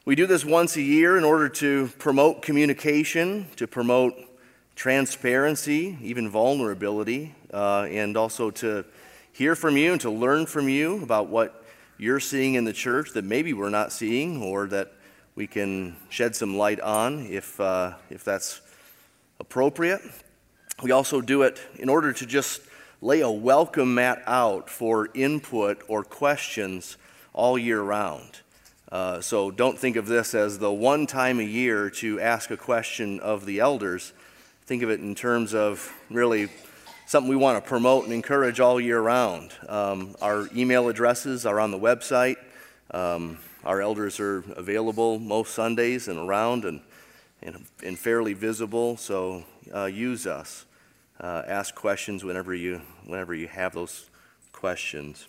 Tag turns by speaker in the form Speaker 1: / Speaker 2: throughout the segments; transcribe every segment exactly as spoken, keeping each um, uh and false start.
Speaker 1: We do this once a year in order to promote communication, to promote transparency, even vulnerability, uh, and also to hear from you and to learn from you about what you're seeing in the church that maybe we're not seeing, or that we can shed some light on if uh, if that's appropriate. We also do it in order to just lay a welcome mat out for input or questions all year round. Uh, so don't think of this as the one time a year to ask a question of the elders. Think of it in terms of really something we want to promote and encourage all year round. Um, our email addresses are on the website. Um, our elders are available most Sundays and around and, and, and fairly visible, so uh, use us. Uh, ask questions whenever you, whenever you have those questions.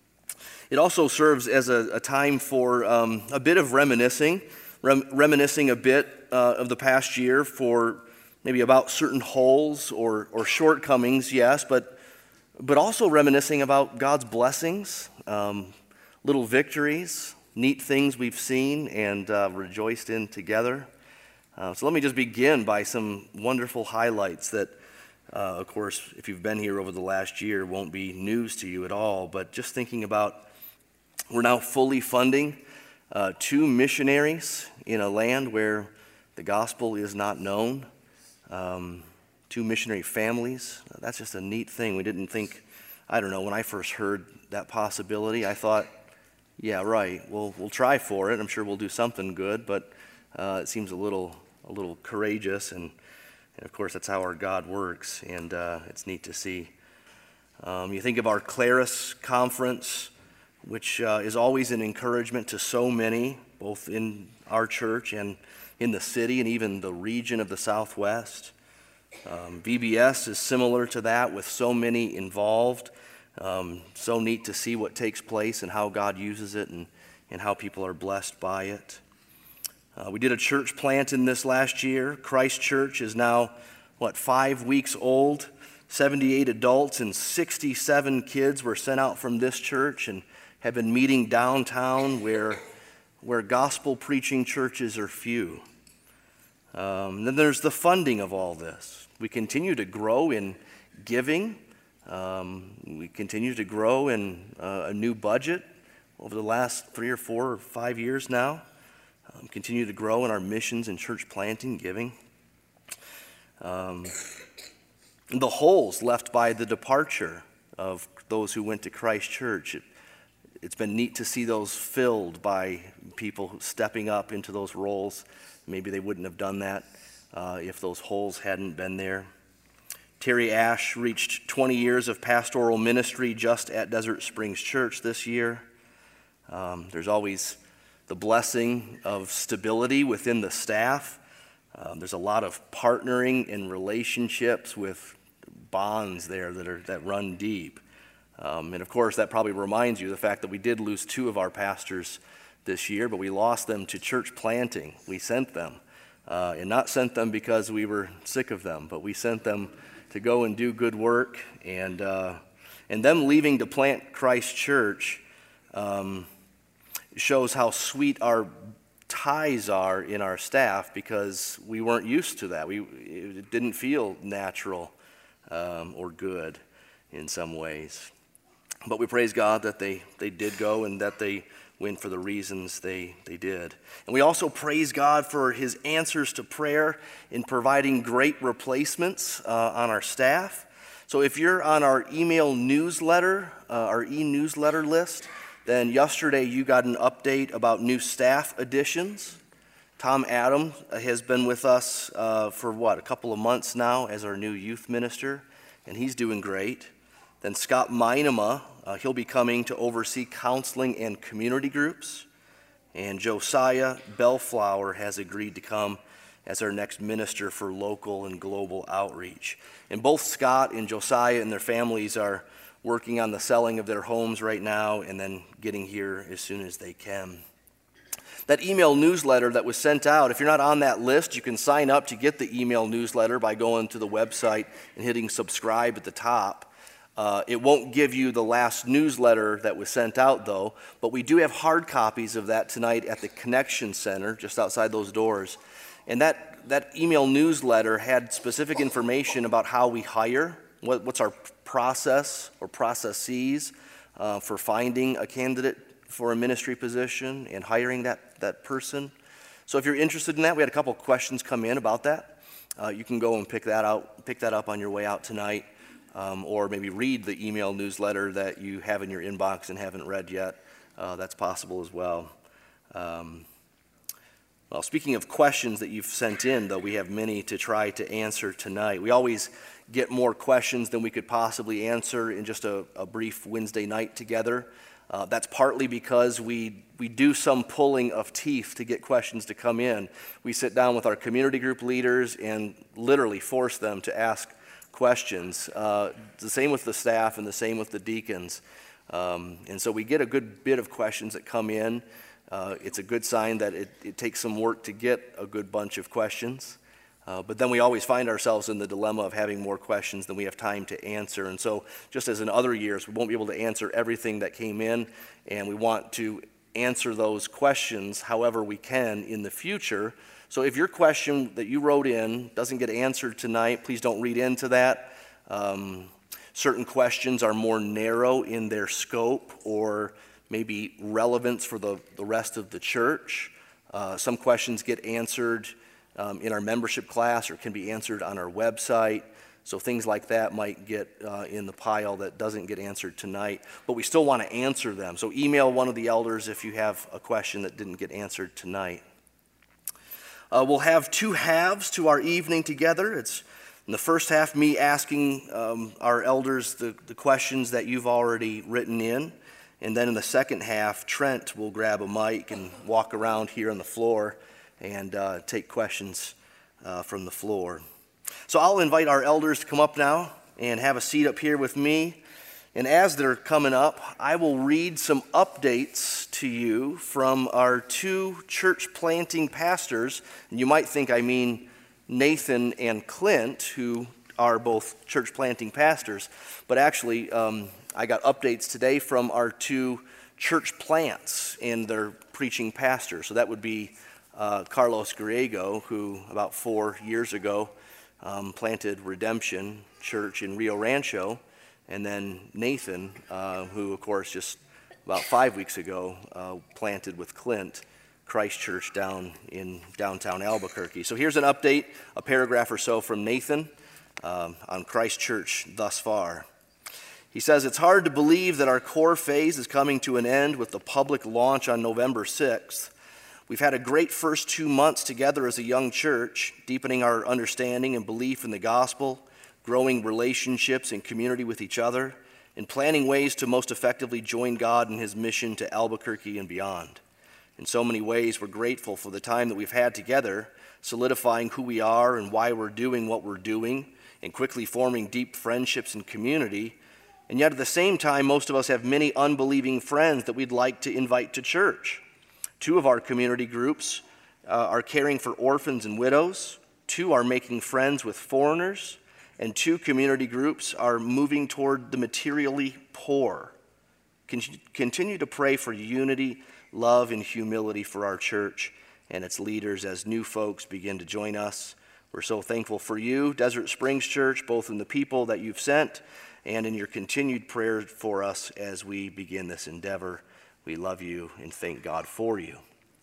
Speaker 1: It also serves as a, a time for um, a bit of reminiscing, rem- reminiscing a bit uh, of the past year for maybe about certain holes or, or shortcomings, yes, but but also reminiscing about God's blessings, um, little victories, neat things we've seen and uh, rejoiced in together. Uh, so let me just begin by some wonderful highlights that, uh, of course, if you've been here over the last year, won't be news to you at all, but just thinking about we're now fully funding uh, two missionaries in a land where the gospel is not known. Um, two missionary families. That's just a neat thing. We didn't think, I don't know, when I first heard that possibility, I thought, yeah, right, we'll we'll try for it. I'm sure we'll do something good, but uh, it seems a little a little courageous, and, and of course that's how our God works, and uh, it's neat to see. Um, you think of our Claris Conference, which uh, is always an encouragement to so many, both in our church and in the city and even the region of the Southwest. Um, V B S is similar to that with so many involved. Um, so neat to see what takes place and how God uses it and, and how people are blessed by it. Uh, we did a church plant in this last year. Christ Church is now, what, five weeks old. seventy-eight adults and sixty-seven kids were sent out from this church and have been meeting downtown where, where gospel preaching churches are few. Um, then there's the funding of all this. We continue to grow in giving. Um, we continue to grow in uh, a new budget over the last three or four or five years now. Um, continue to grow in our missions and church planting, giving. Um, the holes left by the departure of those who went to Christ Church, it, it's been neat to see those filled by people stepping up into those roles. Maybe they wouldn't have done that uh, if those holes hadn't been there. Terry Ash reached twenty years of pastoral ministry just at Desert Springs Church this year. Um, there's always the blessing of stability within the staff. Um, there's a lot of partnering and relationships with bonds there that are that run deep. Um, and of course, that probably reminds you of the fact that we did lose two of our pastors this year, but we lost them to church planting. We sent them, uh, and not sent them because we were sick of them, but we sent them to go and do good work, and uh, and them leaving to plant Christ Church um, shows how sweet our ties are in our staff, because we weren't used to that. We it didn't feel natural um, or good in some ways, but we praise God that they they did go and that they went for the reasons they, they did. And we also praise God for his answers to prayer in providing great replacements uh, on our staff. So if you're on our email newsletter, uh, our e-newsletter list, then yesterday you got an update about new staff additions. Tom Adams has been with us uh, for what, a couple of months now as our new youth minister, and he's doing great. Then Scott Minema, uh, he'll be coming to oversee counseling and community groups. And Josiah Bellflower has agreed to come as our next minister for local and global outreach. And both Scott and Josiah and their families are working on the selling of their homes right now and then getting here as soon as they can. That email newsletter that was sent out, if you're not on that list, you can sign up to get the email newsletter by going to the website and hitting subscribe at the top. Uh, it won't give you the last newsletter that was sent out, though, but we do have hard copies of that tonight at the Connection Center, just outside those doors. And that, that email newsletter had specific information about how we hire, what, what's our process or processes uh, for finding a candidate for a ministry position and hiring that, that person. So if you're interested in that, we had a couple of questions come in about that. Uh, you can go and pick that out, pick that up on your way out tonight, um, or maybe read the email newsletter that you have in your inbox and haven't read yet. Uh, that's possible as well. Um, well, speaking of questions that you've sent in, though, we have many to try to answer tonight. We always get more questions than we could possibly answer in just a, a brief Wednesday night together. Uh, that's partly because we, we do some pulling of teeth to get questions to come in. We sit down with our community group leaders and literally force them to ask questions. Uh, the same with the staff and the same with the deacons. Um, and so we get a good bit of questions that come in. Uh, it's a good sign that it, it takes some work to get a good bunch of questions. Uh, but then we always find ourselves in the dilemma of having more questions than we have time to answer. And so just as in other years, we won't be able to answer everything that came in, and we want to answer those questions however we can in the future. So if your question that you wrote in doesn't get answered tonight, please don't read into that. Um, certain questions are more narrow in their scope or maybe relevance for the, the rest of the church. Uh, some questions get answered Um, in our membership class or can be answered on our website. So things like that might get uh, in the pile that doesn't get answered tonight, but we still want to answer them. So email one of the elders if you have a question that didn't get answered tonight. Uh, we'll have two halves to our evening together. It's in the first half me asking um, our elders the, the questions that you've already written in. And then in the second half, Trent will grab a mic and walk around here on the floor and uh, take questions uh, from the floor. So I'll invite our elders to come up now and have a seat up here with me. And as they're coming up, I will read some updates to you from our two church planting pastors. And you might think I mean Nathan and Clint, who are both church planting pastors. But actually, um, I got updates today from our two church plants and their preaching pastors. So that would be Uh, Carlos Griego, who about four years ago um, planted Redemption Church in Rio Rancho, and then Nathan, uh, who of course just about five weeks ago uh, planted with Clint Christ Church down in downtown Albuquerque. So here's an update, a paragraph or so from Nathan um, on Christ Church thus far. He says, "It's hard to believe that our core phase is coming to an end with the public launch on November sixth. We've had a great first two months together as a young church, deepening our understanding and belief in the gospel, growing relationships and community with each other, and planning ways to most effectively join God in his mission to Albuquerque and beyond. In so many ways, we're grateful for the time that we've had together, solidifying who we are and why we're doing what we're doing, and quickly forming deep friendships and community. And yet at the same time, most of us have many unbelieving friends that we'd like to invite to church. Two of our community groups uh, are caring for orphans and widows. Two are making friends with foreigners. And two community groups are moving toward the materially poor. Con- continue to pray for unity, love, and humility for our church and its leaders as new folks begin to join us. We're so thankful for you, Desert Springs Church, both in the people that you've sent and in your continued prayers for us as we begin this endeavor. We love you and thank God for you."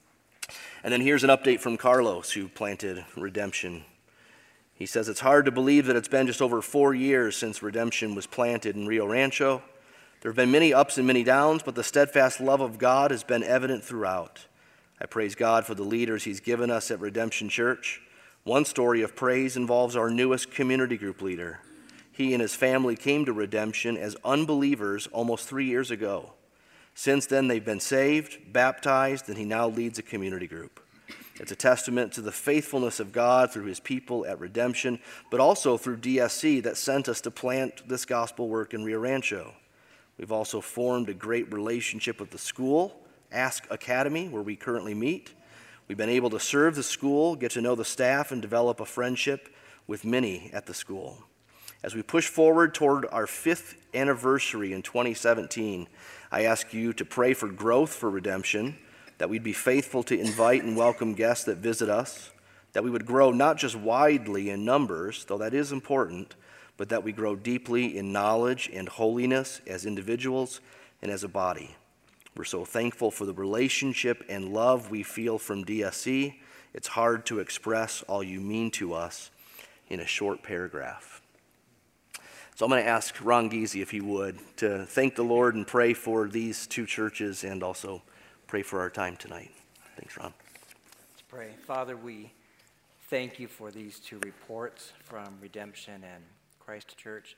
Speaker 1: And then here's an update from Carlos, who planted Redemption. He says, "It's hard to believe that it's been just over four years since Redemption was planted in Rio Rancho. There have been many ups and many downs, but the steadfast love of God has been evident throughout. I praise God for the leaders he's given us at Redemption Church. One story of praise involves our newest community group leader. He and his family came to Redemption as unbelievers almost three years ago. Since then, they've been saved, baptized, and he now leads a community group. It's a testament to the faithfulness of God through his people at Redemption, but also through D S C that sent us to plant this gospel work in Rio Rancho. We've also formed a great relationship with the school, Ask Academy, where we currently meet. We've been able to serve the school, get to know the staff, and develop a friendship with many at the school. As we push forward toward our fifth anniversary in twenty seventeen, I ask you to pray for growth for Redemption, that we'd be faithful to invite and welcome guests that visit us, that we would grow not just widely in numbers, though that is important, but that we grow deeply in knowledge and holiness as individuals and as a body. We're so thankful for the relationship and love we feel from D S C. It's hard to express all you mean to us in a short paragraph. So I'm going to ask Ron Giese, if he would, to thank the Lord and pray for these two churches and also pray for our time tonight. Thanks, Ron.
Speaker 2: Let's pray. Father, we thank you for these two reports from Redemption and Christ Church.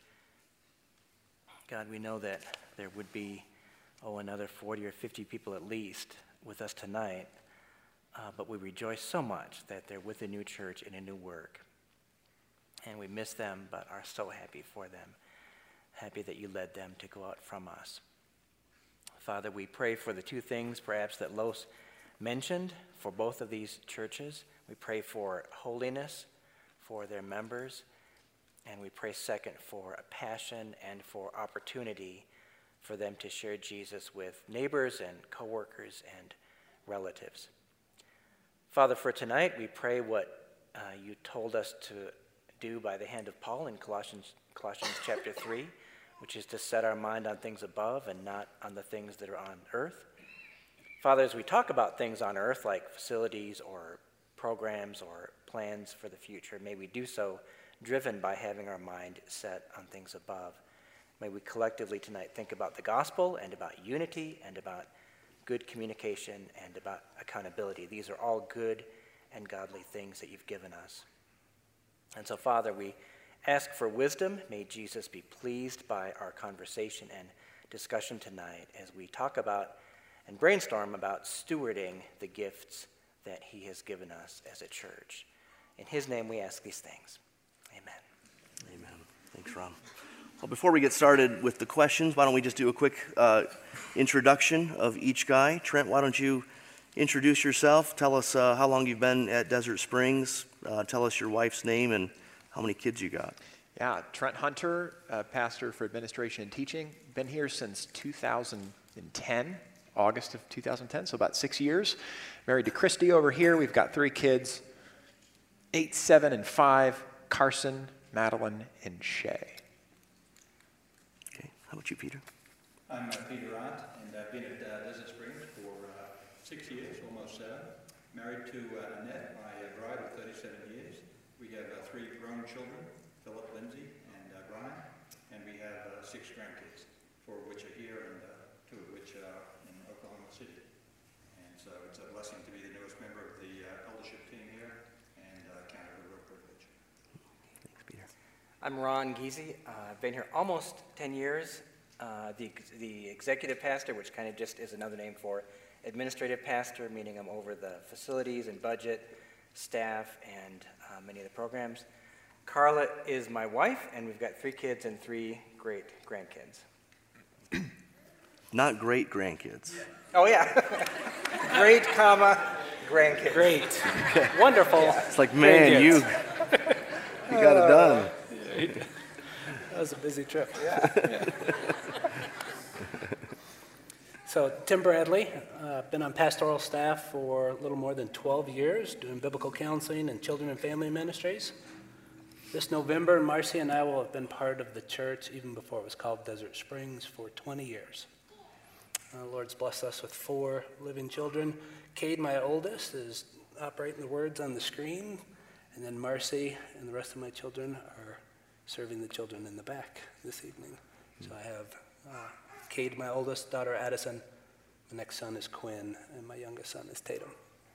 Speaker 2: God, we know that there would be, oh, another forty or fifty people at least with us tonight, uh, but we rejoice so much that they're with a new church in a new work. And we miss them, but are so happy for them, happy that you led them to go out from us. Father, we pray for the two things perhaps that Los mentioned for both of these churches. We pray for holiness for their members, and we pray second for a passion and for opportunity for them to share Jesus with neighbors and coworkers and relatives. Father, for tonight, we pray what uh, you told us to do by the hand of Paul in Colossians, Colossians chapter three, which is to set our mind on things above and not on the things that are on earth. Father, as we talk about things on earth like facilities or programs or plans for the future, may we do so driven by having our mind set on things above. May we collectively tonight think about the gospel and about unity and about good communication and about accountability. These are all good and godly things that you've given us. And so, Father, we ask for wisdom. May Jesus be pleased by our conversation and discussion tonight as we talk about and brainstorm about stewarding the gifts that he has given us as a church. In his name we ask these things. Amen.
Speaker 1: Amen. Thanks, Ron. Well, before we get started with the questions, why don't we just do a quick uh, introduction of each guy. Trent, why don't you introduce yourself? Tell us uh, how long you've been at Desert Springs. Uh, tell us your wife's name and how many kids you got.
Speaker 3: Yeah, Trent Hunter, uh, pastor for administration and teaching. Been here since two thousand ten, August of two thousand ten, so about six years. Married to Christy over here. We've got three kids, eight, seven, and five, Carson, Madeline, and Shay.
Speaker 1: Okay, how about you, Peter?
Speaker 4: I'm uh, Peter Ott, and I've been at uh, Desert Springs for uh, six years, almost seven. Married to uh, Annette, my uh, bride of thirty-seven years. We have uh, three grown children, Philip, Lindsay, and uh, Brian, and we have uh, six grandkids, four of which are here and uh, two of which are in Oklahoma City. And so it's a blessing to be the newest member of the uh, eldership team here, and uh, count it a real privilege.
Speaker 1: Thanks, Peter.
Speaker 2: I'm Ron Giese. Uh, I've been here almost ten years. Uh, the, the executive pastor, which kind of just is another name for administrative pastor, meaning I'm over the facilities and budget, staff, and uh, many of the programs. Carla is my wife, and we've got three kids and three great grandkids.
Speaker 1: Not great grandkids.
Speaker 2: Oh, yeah. Great, comma, grandkids.
Speaker 5: Great.
Speaker 1: Okay.
Speaker 2: Wonderful.
Speaker 1: It's like, man, you, you got it done.
Speaker 5: That was a busy trip. Yeah. So Tim Bradley, uh, been on pastoral staff for a little more than twelve years, doing biblical counseling and children and family ministries. This November, Marcy and I will have been part of the church even before it was called Desert Springs for twenty years. Uh, the Lord's blessed us with four living children. Cade, my oldest, is operating the words on the screen, and then Marcy and the rest of my children are serving the children in the back this evening. So I have uh, Cade, my oldest, daughter Addison, the next son is Quinn, and my youngest son is Tatum.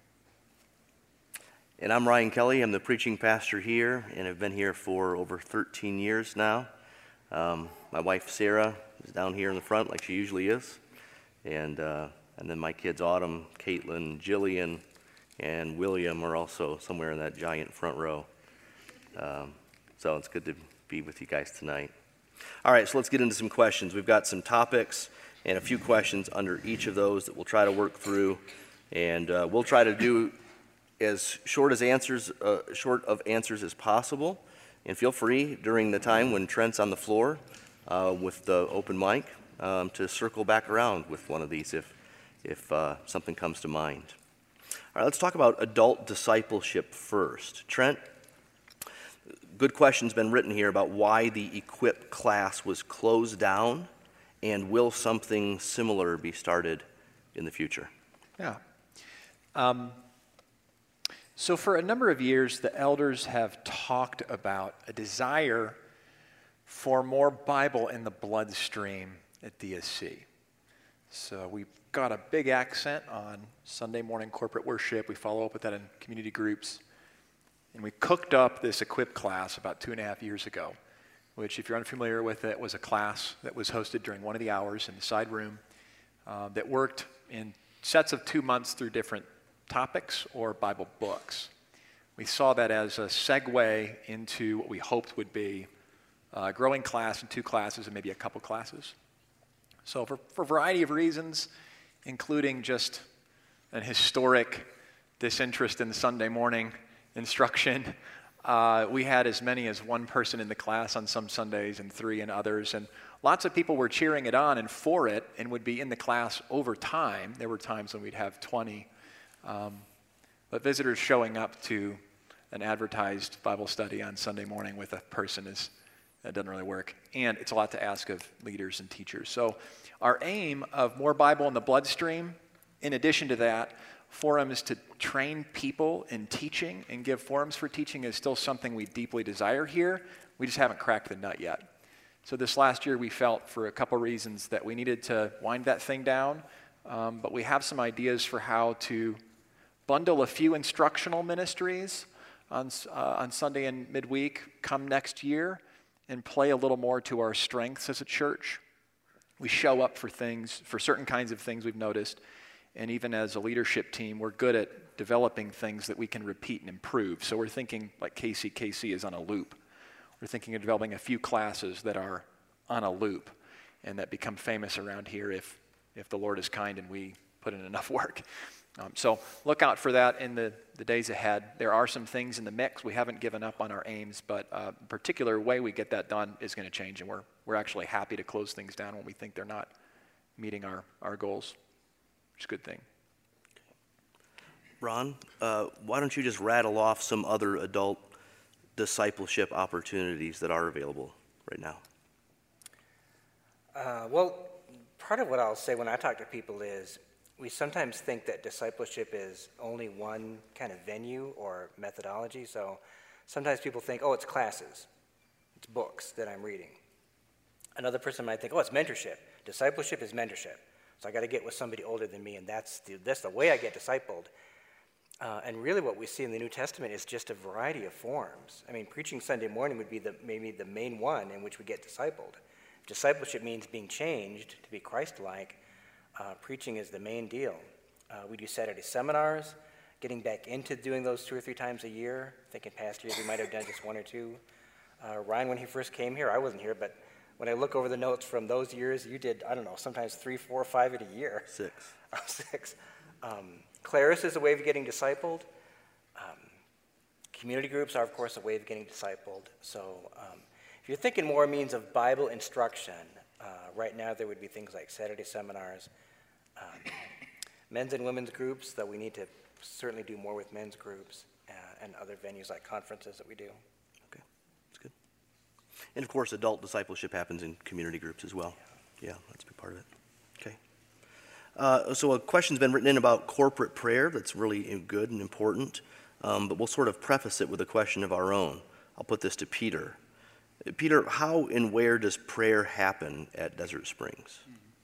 Speaker 1: And I'm Ryan Kelly. I'm the preaching pastor here, and I've been here for over thirteen years now. Um, my wife, Sarah, is down here in the front like she usually is. And uh, and then my kids, Autumn, Caitlin, Jillian, and William are also somewhere in that giant front row. Um, so it's good to be with you guys tonight. All right, so let's get into some questions. We've got some topics and a few questions under each of those that we'll try to work through. And uh, we'll try to do as short as answers, uh, short of answers as possible. And feel free during the time when Trent's on the floor uh, with the open mic um, to circle back around with one of these if, if uh, something comes to mind. All right, let's talk about adult discipleship first. Trent, good question's been written here about why the Equip class was closed down, and will something similar be started in the future?
Speaker 3: Yeah. Um, so for a number of years, the elders have talked about a desire for more Bible in the bloodstream at D S C. So we've got a big accent on Sunday morning corporate worship. We follow up with that in community groups. And we cooked up this Equip class about two and a half years ago, which, if you're unfamiliar with it, was a class that was hosted during one of the hours in the side room uh, that worked in sets of two months through different topics or Bible books. We saw that as a segue into what we hoped would be a growing class in two classes and maybe a couple classes. So for, for a variety of reasons, including just an historic disinterest in Sunday morning instruction, uh, we had as many as one person in the class on some Sundays and three in others, and lots of people were cheering it on and for it and would be in the class over time. There were times when we'd have twenty, um, but visitors showing up to an advertised Bible study on Sunday morning with a person is that doesn't really work, and it's a lot to ask of leaders and teachers. So our aim of more Bible in the bloodstream, in addition to that, forums to train people in teaching and give forums for teaching is still something we deeply desire here. We just haven't cracked the nut yet. So this last year we felt, for a couple reasons, that we needed to wind that thing down, um, but we have some ideas for how to bundle a few instructional ministries on, uh, on Sunday and midweek come next year and play a little more to our strengths as a church. We show up for things, for certain kinds of things we've noticed, and even as a leadership team, we're good at developing things that we can repeat and improve. So we're thinking like K C K C is on a loop. We're thinking of developing a few classes that are on a loop and that become famous around here if, if the Lord is kind and we put in enough work. Um, so look out for that in the, the days ahead. There are some things in the mix. We haven't given up on our aims, but a uh, particular way we get that done is going to change, and we're, we're actually happy to close things down when we think they're not meeting our, our goals, which is a good thing.
Speaker 1: Ron, uh, why don't you just rattle off some other adult discipleship opportunities that are available right now?
Speaker 2: Uh, well, part of what I'll say when I talk to people is we sometimes think that discipleship is only one kind of venue or methodology. So sometimes people think, oh, it's classes, it's books that I'm reading. Another person might think, oh, it's mentorship. Discipleship is mentorship. So I got to get with somebody older than me, and that's the, that's the way I get discipled. Uh, and really what we see in the New Testament is just a variety of forms. I mean, preaching Sunday morning would be the, maybe the main one in which we get discipled. Discipleship means being changed to be Christ-like. Uh, preaching is the main deal. Uh, we do Saturday seminars, getting back into doing those two or three times a year. I think in past years we might have done just one or two. Uh, Ryan, when he first came here, I wasn't here, but when I look over the notes from those years, you did, I don't know, sometimes three, four, five in a year.
Speaker 1: Six.
Speaker 2: Oh, six. Um, Claris is a way of getting discipled. Um, community groups are, of course, a way of getting discipled. So um, if you're thinking more means of Bible instruction, uh, right now there would be things like Saturday seminars, um, men's and women's groups, though we need to certainly do more with men's groups, uh, and other venues like conferences that we do.
Speaker 1: Okay, that's good. And of course, adult discipleship happens in community groups as well. Yeah, yeah, that's a big part of it. Okay. Uh, so a question's been written in about corporate prayer that's really good and important, um, but we'll sort of preface it with a question of our own. I'll put this to Peter. Peter, how and where does prayer happen at Desert Springs?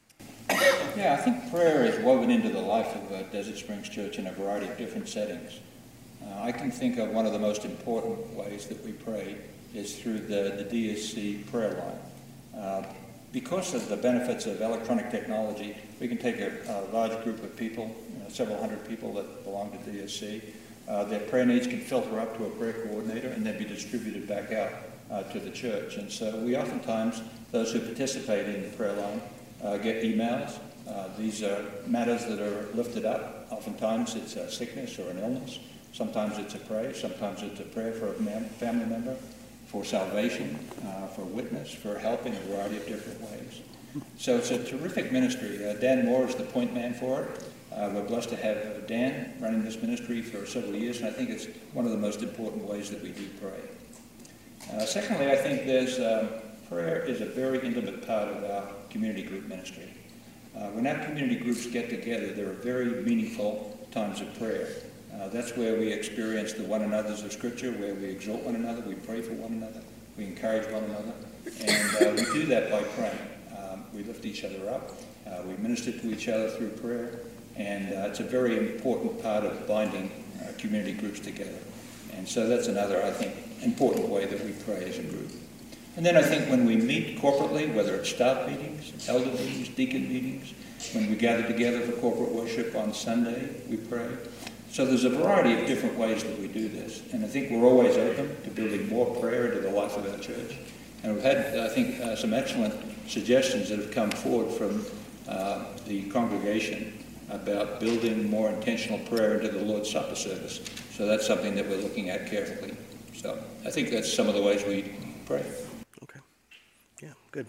Speaker 4: Yeah, I think prayer is woven into the life of uh, Desert Springs Church in a variety of different settings. Uh, I can think of one of the most important ways that we pray is through the, the D S C prayer line. Uh, because of the benefits of electronic technology, we can take a, a large group of people, you know, several hundred people that belong to D S C. Uh, their prayer needs can filter up to a prayer coordinator and then be distributed back out uh, to the church. And so we oftentimes, those who participate in the prayer line, Uh, get emails. Uh, these are matters that are lifted up. Oftentimes it's a sickness or an illness. Sometimes it's a prayer. Sometimes it's a prayer for a man, family member. for salvation, uh, for witness, for help in a variety of different ways. So it's a terrific ministry. Uh, Dan Moore is the point man for it. Uh, we're blessed to have uh, Dan running this ministry for several years, and I think it's one of the most important ways that we do pray. Uh, secondly, I think there's um, prayer is a very intimate part of our community group ministry. Uh, when our community groups get together, there are very meaningful times of prayer. Uh, that's where we experience the one another's of Scripture, where we exhort one another, we pray for one another, we encourage one another, and uh, we do that by praying. Um, we lift each other up, uh, we minister to each other through prayer, and uh, it's a very important part of binding uh, community groups together. And so that's another, I think, important way that we pray as a group. And then I think when we meet corporately, whether it's staff meetings, elder meetings, deacon meetings, when we gather together for corporate worship on Sunday, we pray. So there's a variety of different ways that we do this. And I think we're always open to building more prayer into the life of our church. And we've had, I think, uh, some excellent suggestions that have come forward from uh, the congregation about building more intentional prayer into the Lord's Supper service. So that's something that we're looking at carefully. So I think that's some of the ways we pray.
Speaker 1: Okay. Yeah, good.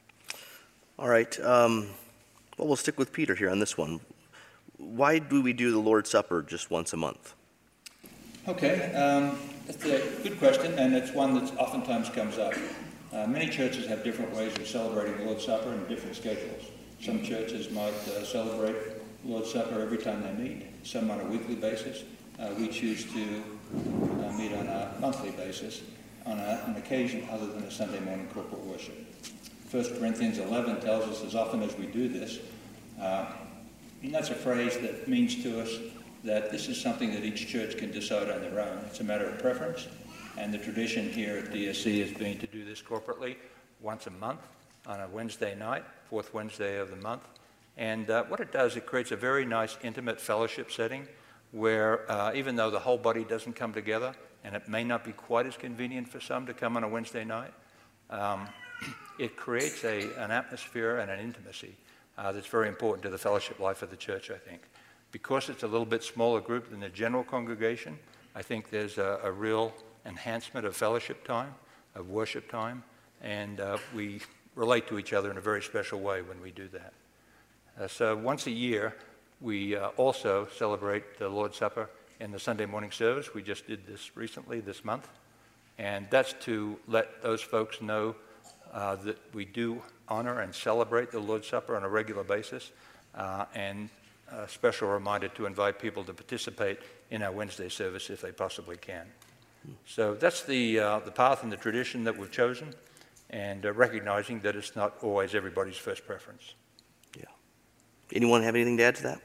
Speaker 1: All right. Um, well, we'll stick with Peter here on this one. Why do we do the Lord's Supper just once a month?
Speaker 4: Okay, um, that's a good question, and it's one that oftentimes comes up. Uh, many churches have different ways of celebrating the Lord's Supper and different schedules. Some churches might uh, celebrate the Lord's Supper every time they meet, some on a weekly basis. Uh, we choose to uh, meet on a monthly basis on a, an occasion other than a Sunday morning corporate worship. First Corinthians eleven tells us as often as we do this, uh, and that's a phrase that means to us that this is something that each church can decide on their own. It's a matter of preference, and the tradition here at D S C has been to do this corporately once a month on a Wednesday night, fourth Wednesday of the month. And uh, what it does, it creates a very nice intimate fellowship setting where uh, even though the whole body doesn't come together, and it may not be quite as convenient for some to come on a Wednesday night, um, it creates a, an atmosphere and an intimacy uh, that's very important to the fellowship life of the church, I think. Because it's a little bit smaller group than the general congregation, I think there's a, a real enhancement of fellowship time, of worship time, and uh, we relate to each other in a very special way when we do that. Uh, so once a year, we uh, also celebrate the Lord's Supper in the Sunday morning service. We just did this recently, this month, and that's to let those folks know uh, that we do honor and celebrate the Lord's Supper on a regular basis, uh, and a special reminder to invite people to participate in our Wednesday service if they possibly can. So that's the, uh, the path and the tradition that we've chosen, and uh, recognizing that it's not always everybody's first preference.
Speaker 1: Yeah. Anyone have anything to add to that?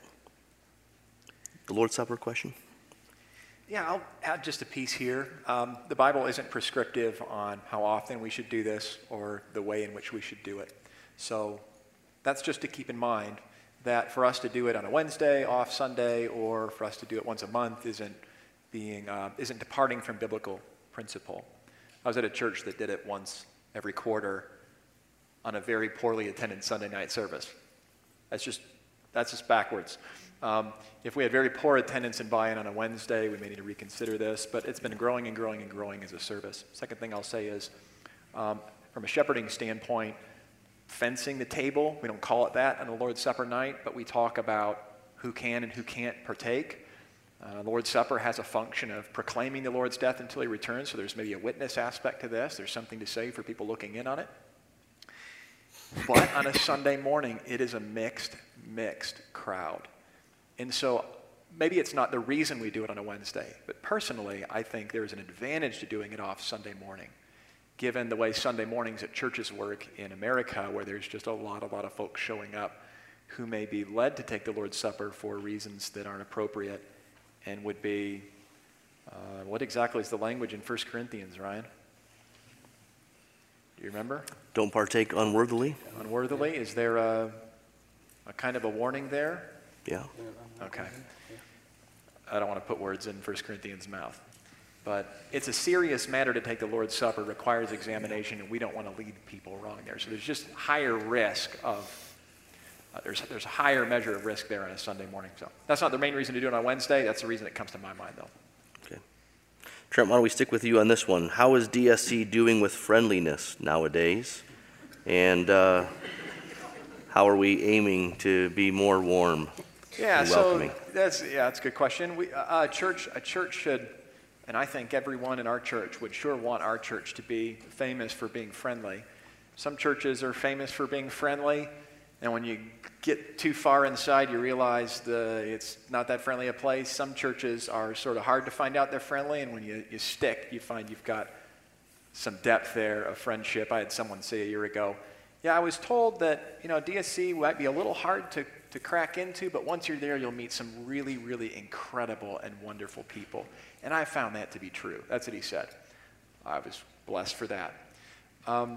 Speaker 1: The Lord's Supper question?
Speaker 3: Yeah, I'll add just a piece here. Um, the Bible isn't prescriptive on how often we should do this or the way in which we should do it. So that's just to keep in mind that for us to do it on a Wednesday, off Sunday, or for us to do it once a month isn't being uh, isn't departing from biblical principle. I was at a church that did it once every quarter on a very poorly attended Sunday night service. That's just that's just backwards. Um, if we had very poor attendance and buy-in on a Wednesday, we may need to reconsider this, but it's been growing and growing and growing as a service. Second thing I'll say is, um, from a shepherding standpoint, fencing the table, we don't call it that on the Lord's Supper night, but we talk about who can and who can't partake. Uh, the Lord's Supper has a function of proclaiming the Lord's death until he returns, so there's maybe a witness aspect to this. There's something to say for people looking in on it. But on a Sunday morning, it is a mixed, mixed crowd. And so maybe it's not the reason we do it on a Wednesday, but personally, I think there's an advantage to doing it off Sunday morning, given the way Sunday mornings at churches work in America, where there's just a lot, a lot of folks showing up who may be led to take the Lord's Supper for reasons that aren't appropriate and would be, uh, what exactly is the language in First Corinthians, Ryan? Do you remember?
Speaker 1: Don't partake unworthily?
Speaker 3: Unworthily? Is there a, a kind of a warning there?
Speaker 1: Yeah.
Speaker 3: Okay. I don't want to put words in First Corinthians' mouth. But it's a serious matter to take the Lord's Supper, requires examination, and we don't want to lead people wrong there. So there's just higher risk of, uh, there's, there's a higher measure of risk there on a Sunday morning. So that's not the main reason to do it on Wednesday. That's the reason it comes to my mind, though.
Speaker 1: Okay. Trent, why don't we stick with you on this one? How is D S C doing with friendliness nowadays? And uh, how are we aiming to be more warm
Speaker 3: Yeah,
Speaker 1: and
Speaker 3: so
Speaker 1: welcoming?
Speaker 3: that's yeah, that's a good question. We, uh, a church, a church should, and I think everyone in our church would sure want our church to be famous for being friendly. Some churches are famous for being friendly, and when you get too far inside, you realize the it's not that friendly a place. Some churches are sort of hard to find out they're friendly, and when you, you stick, you find you've got some depth there of friendship. I had someone say a year ago, yeah, I was told that, you know, D S C might be a little hard to, to crack into, but once you're there, you'll meet some really, really incredible and wonderful people. And I found that to be true. That's what he said. I was blessed for that. Um,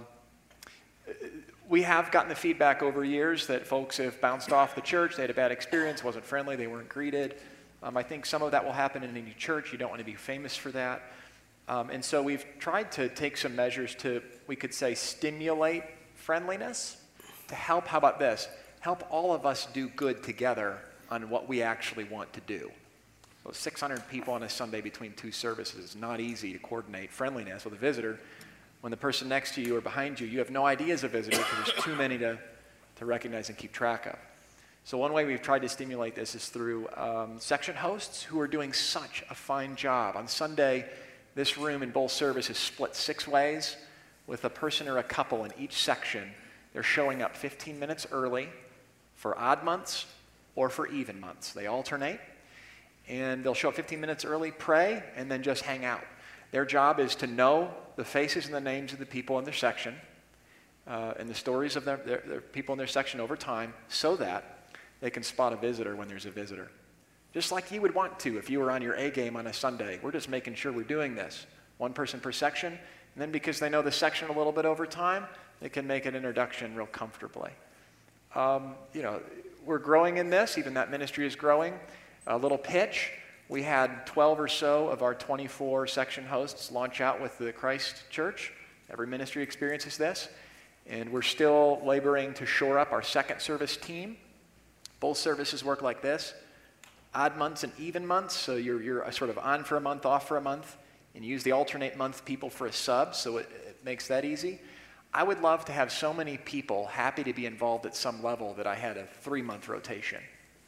Speaker 3: we have gotten the feedback over years that folks have bounced off the church. They had a bad experience, wasn't friendly, they weren't greeted. Um, I think some of that will happen in any church. You don't want to be famous for that. Um, and so we've tried to take some measures to, we could say, stimulate friendliness, to help, how about this, help all of us do good together on what we actually want to do. So six hundred people on a Sunday between two services is not easy to coordinate friendliness with a visitor. When the person next to you or behind you, you have no idea is a visitor because there's too many to, to recognize and keep track of. So one way we've tried to stimulate this is through um, section hosts who are doing such a fine job. On Sunday, this room in both services is split six ways with a person or a couple in each section. They're showing up fifteen minutes early for odd months or for even months. They alternate, and they'll show up fifteen minutes early, pray, and then just hang out. Their job is to know the faces and the names of the people in their section uh, and the stories of their, their, their people in their section over time so that they can spot a visitor when there's a visitor. Just like you would want to if you were on your A game on a Sunday. We're just making sure we're doing this. One person per section, and then because they know the section a little bit over time, they can make an introduction real comfortably. Um, you know, we're growing in this, even that ministry is growing. A little pitch, we had twelve or so of our twenty-four section hosts launch out with the Christ Church. Every ministry experiences this. And we're still laboring to shore up our second service team. Both services work like this. Odd months and even months, so you're, you're sort of on for a month, off for a month, and you use the alternate month people for a sub, so it, it makes that easy. I would love to have so many people happy to be involved at some level that I had a three-month rotation.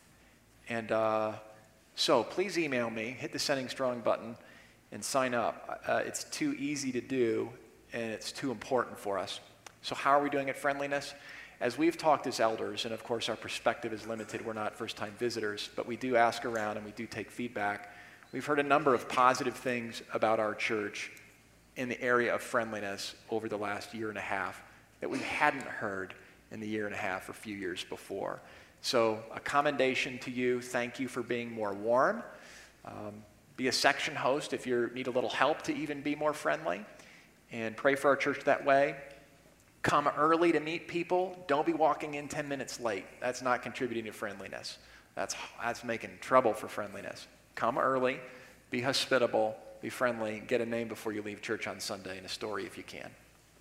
Speaker 3: And uh, so please email me, hit the Sending Strong button, and sign up. Uh, it's too easy to do, and it's too important for us. So how are we doing at Friendliness? As we've talked as elders, and of course our perspective is limited, we're not first-time visitors, but we do ask around and we do take feedback. We've heard a number of positive things about our church in the area of friendliness over the last year and a half that we hadn't heard in the year and a half or few years before. So a commendation to you. Thank you for being more warm. Um, be a section host if you need a little help to even be more friendly, and pray for our church that way. Come early to meet people. Don't be walking in ten minutes late. That's not contributing to friendliness. That's, that's making trouble for friendliness. Come early, be hospitable, be friendly, get a name before you leave church on Sunday and a story if you can.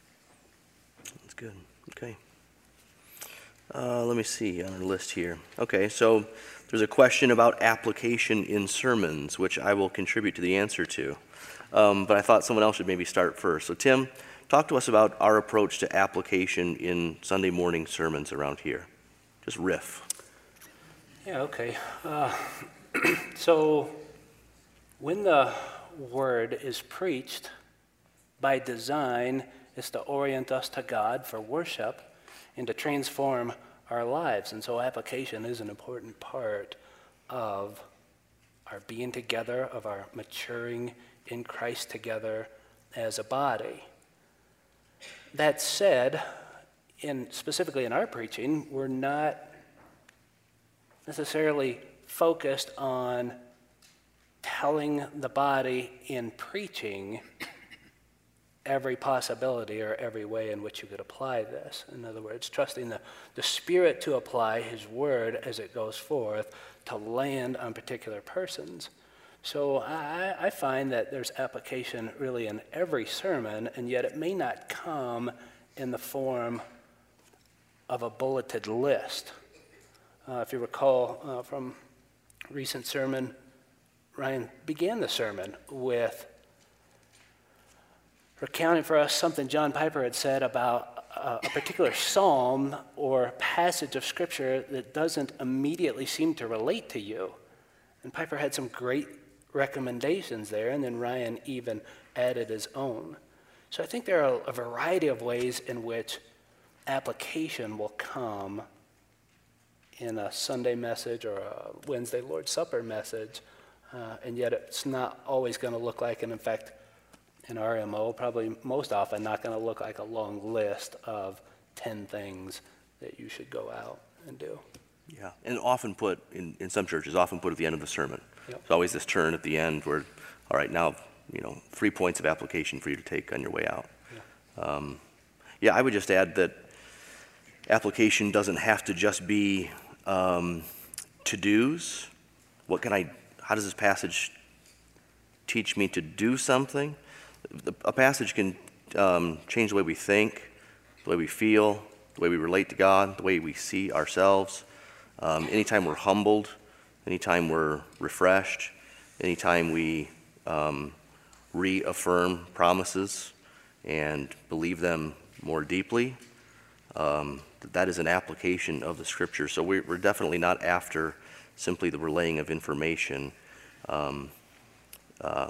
Speaker 1: That's good. Okay. Uh, let me see on our list here. Okay, so there's a question about application in sermons, which I will contribute to the answer to. Um, but I thought someone else should maybe start first. So Tim, talk to us about our approach to application in Sunday morning sermons around here. Just riff.
Speaker 5: Yeah, okay. Uh, so when the word is preached, by design, is to orient us to God for worship and to transform our lives. And so application is an important part of our being together, of our maturing in Christ together as a body. That said, in specifically in our preaching, we're not necessarily focused on telling the body in preaching every possibility or every way in which you could apply this. In other words, trusting the, the Spirit to apply His Word as it goes forth to land on particular persons. So I, I find that there's application really in every sermon, and yet it may not come in the form of a bulleted list. Uh, if you recall uh, from recent sermon, Ryan began the sermon with recounting for us something John Piper had said about a, a particular psalm or passage of Scripture that doesn't immediately seem to relate to you. And Piper had some great recommendations there, and then Ryan even added his own. So I think there are a variety of ways in which application will come in a Sunday message or a Wednesday Lord's Supper message, uh, and yet it's not always going to look like, and in fact, in our M O, probably most often not going to look like a long list of ten things that you should go out and do.
Speaker 1: Yeah, and often put, in, in some churches, often put at the end of the sermon.
Speaker 5: Yep.
Speaker 1: There's always this turn at the end where, all right, now, you know, three points of application for you to take on your way out. Yeah, um, yeah I would just add that application doesn't have to just be um, to-dos. What can I, how does this passage teach me to do something? A passage can um, change the way we think, the way we feel, the way we relate to God, the way we see ourselves. Um, anytime we're humbled, anytime we're refreshed, anytime we um, reaffirm promises and believe them more deeply, um, that is an application of the Scripture. So we're, we're definitely not after simply the relaying of information. Um, uh,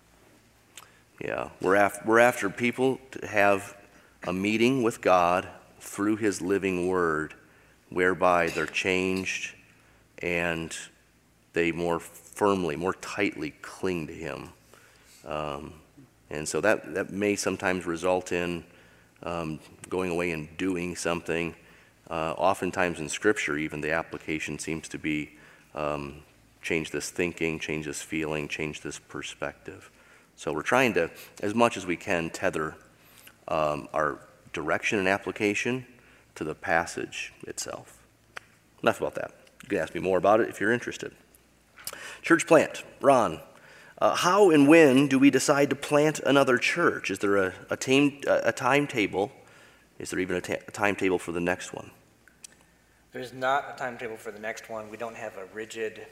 Speaker 1: yeah, we're after, we're after people to have a meeting with God through His living Word, whereby they're changed and they more firmly, more tightly cling to Him. Um, and so that, that may sometimes result in um, going away and doing something. Uh, oftentimes in Scripture, even the application seems to be um, change this thinking, change this feeling, change this perspective. So we're trying to, as much as we can, tether um, our direction and application to the passage itself. Enough about that. You can ask me more about it if you're interested. Church plant. Ron, uh, how and when do we decide to plant another church? Is there a, a, tame, a timetable? Is there even a, ta- a timetable for the next one?
Speaker 2: There's not a timetable for the next one. We don't have a rigid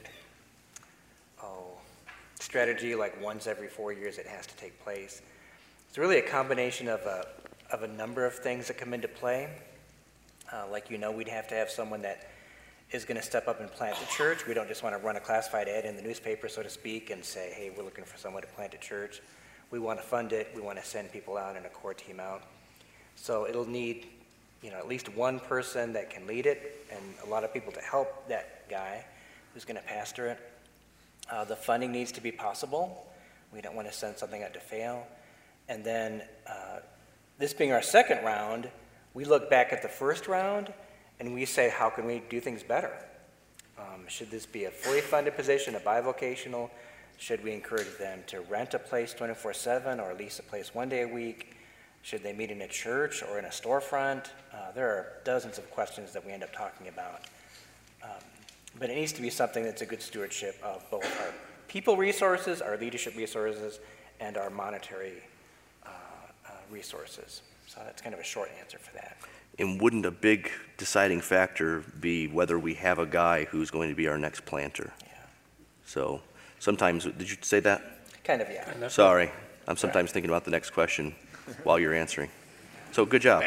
Speaker 2: oh, strategy like once every four years it has to take place. It's really a combination of a, of a number of things that come into play. Uh, like you know, we'd have to have someone that is going to step up and plant the church. We don't just want to run a classified ad in the newspaper, so to speak, and say, hey, we're looking for someone to plant a church. We want to fund it. We want to send people out and a core team out. So it'll need, you know, at least one person that can lead it and a lot of people to help that guy who's going to pastor it. Uh, the funding needs to be possible. We don't want to send something out to fail. And then uh, this being our second round, we look back at the first round and we say, how can we do things better? Um, should this be a fully funded position, a bivocational? Should we encourage them to rent a place twenty-four seven or lease a place one day a week? Should they meet in a church or in a storefront? Uh, there are dozens of questions that we end up talking about. Um, but it needs to be something that's a good stewardship of both our people resources, our leadership resources, and our monetary uh, uh, resources. So that's kind of a short answer for that.
Speaker 1: And wouldn't a big deciding factor be whether we have a guy who's going to be our next planter?
Speaker 2: Yeah.
Speaker 1: So sometimes, did you say that?
Speaker 2: Kind of, yeah.
Speaker 1: Sorry. I'm sometimes thinking about the next question while you're answering. So good job.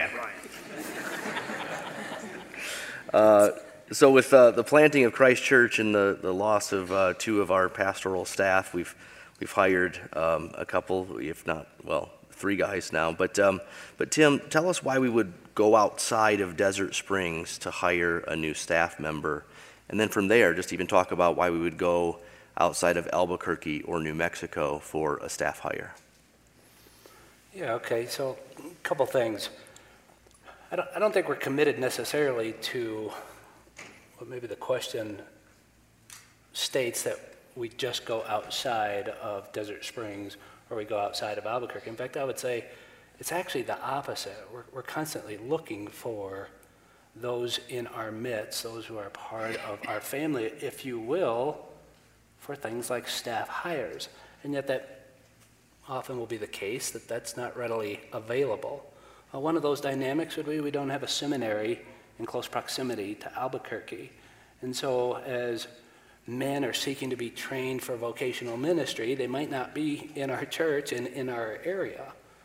Speaker 1: Uh, so with uh, the planting of Christ Church and the, the loss of uh, two of our pastoral staff, we've we've hired um, a couple, if not, well, three guys now. But um, but Tim, tell us why we would go outside of Desert Springs to hire a new staff member, and then from there, just even talk about why we would go outside of Albuquerque or New Mexico for a staff hire.
Speaker 5: Yeah, okay, so a couple things. I don't, I don't think we're committed necessarily to what maybe the question states, that we just go outside of Desert Springs or we go outside of Albuquerque. In fact, I would say it's actually the opposite. We're, we're constantly looking for those in our midst, those who are part of our family, if you will, for things like staff hires. And yet that often will be the case that that's not readily available. Uh, one of those dynamics would be we don't have a seminary in close proximity to Albuquerque. And so as men are seeking to be trained for vocational ministry, they might not be in our church and in our area.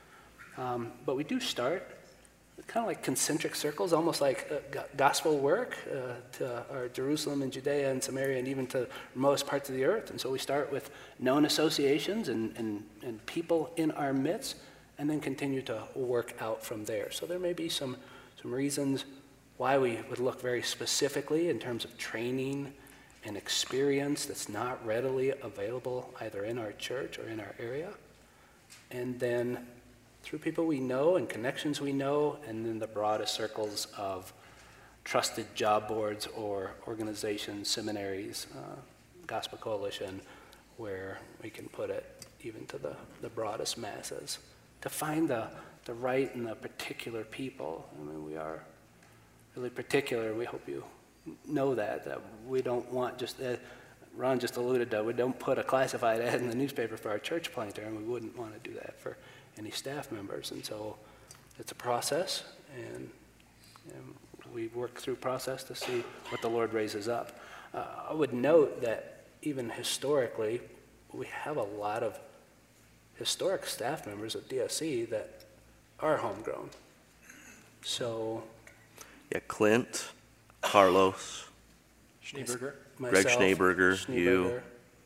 Speaker 5: Um, but we do start kind of like concentric circles, almost like uh, go- gospel work uh, to our Jerusalem and Judea and Samaria and even to remotest parts of the earth. And so we start with known associations and, and, and people in our midst, and then continue to work out from there. So there may be some, some reasons why we would look very specifically in terms of training and experience that's not readily available either in our church or in our area. And then through people we know and connections we know, and then the broadest circles of trusted job boards or organizations, seminaries, uh, Gospel Coalition, where we can put it even to the, the broadest masses. To find the, the right and the particular people. I mean, we are really particular. We hope you know that, that we don't want just, uh, Ron just alluded to, we don't put a classified ad in the newspaper for our church planter, and we wouldn't want to do that for any staff members. And so it's a process, and, and we work through process to see what the Lord raises up. Uh, I would note that even historically, we have a lot of historic staff members of D S C that are homegrown. So
Speaker 1: Yeah, Clint, Carlos,
Speaker 3: Schneeberger,
Speaker 1: Greg
Speaker 5: myself,
Speaker 1: Schneeberger, you.
Speaker 5: Schneeberger,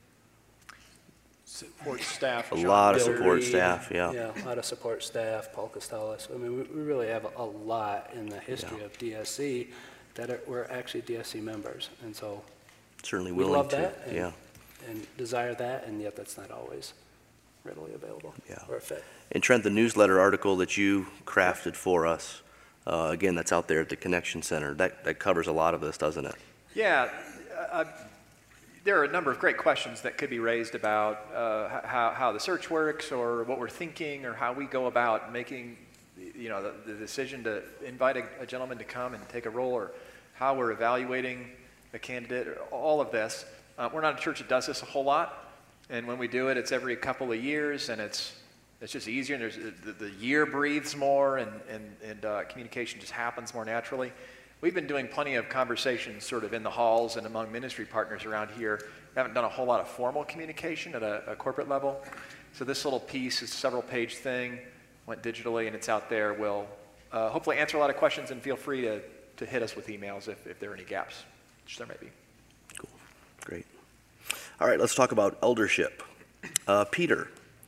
Speaker 3: support staff.
Speaker 1: A
Speaker 3: John
Speaker 1: lot of
Speaker 3: Bill
Speaker 1: support
Speaker 3: Reed.
Speaker 1: staff, yeah.
Speaker 5: Yeah, a lot of support staff, Paul Costellas. I mean, we, we really have a lot in the history
Speaker 1: Yeah.
Speaker 5: of D S C that are, were actually D S C members. And so
Speaker 1: Certainly
Speaker 5: we
Speaker 1: willing
Speaker 5: love
Speaker 1: to.
Speaker 5: that and,
Speaker 1: Yeah.
Speaker 5: and desire that, and yet that's not always readily available
Speaker 1: Yeah.
Speaker 5: or a fit.
Speaker 1: And Trent, the newsletter article that you crafted for us, uh, again, that's out there at the Connection Center. That, that covers a lot of this, doesn't it?
Speaker 3: Yeah, uh, there are a number of great questions that could be raised about uh, how, how the search works, or what we're thinking, or how we go about making, you know, the, the decision to invite a, a gentleman to come and take a role, or how we're evaluating a candidate, or all of this. Uh, we're not a church that does this a whole lot, and when we do it, it's every couple of years, and it's it's just easier, and there's, the, the year breathes more, and, and, and uh, communication just happens more naturally. We've been doing plenty of conversations sort of in the halls and among ministry partners around here. We haven't done a whole lot of formal communication at a, a corporate level. So this little piece is a several page thing, went digitally, and it's out there. We'll uh, hopefully answer a lot of questions, and feel free to, to hit us with emails if, if there are any gaps, which there may be.
Speaker 1: Cool. Great. All right, let's talk about eldership. Uh, Peter,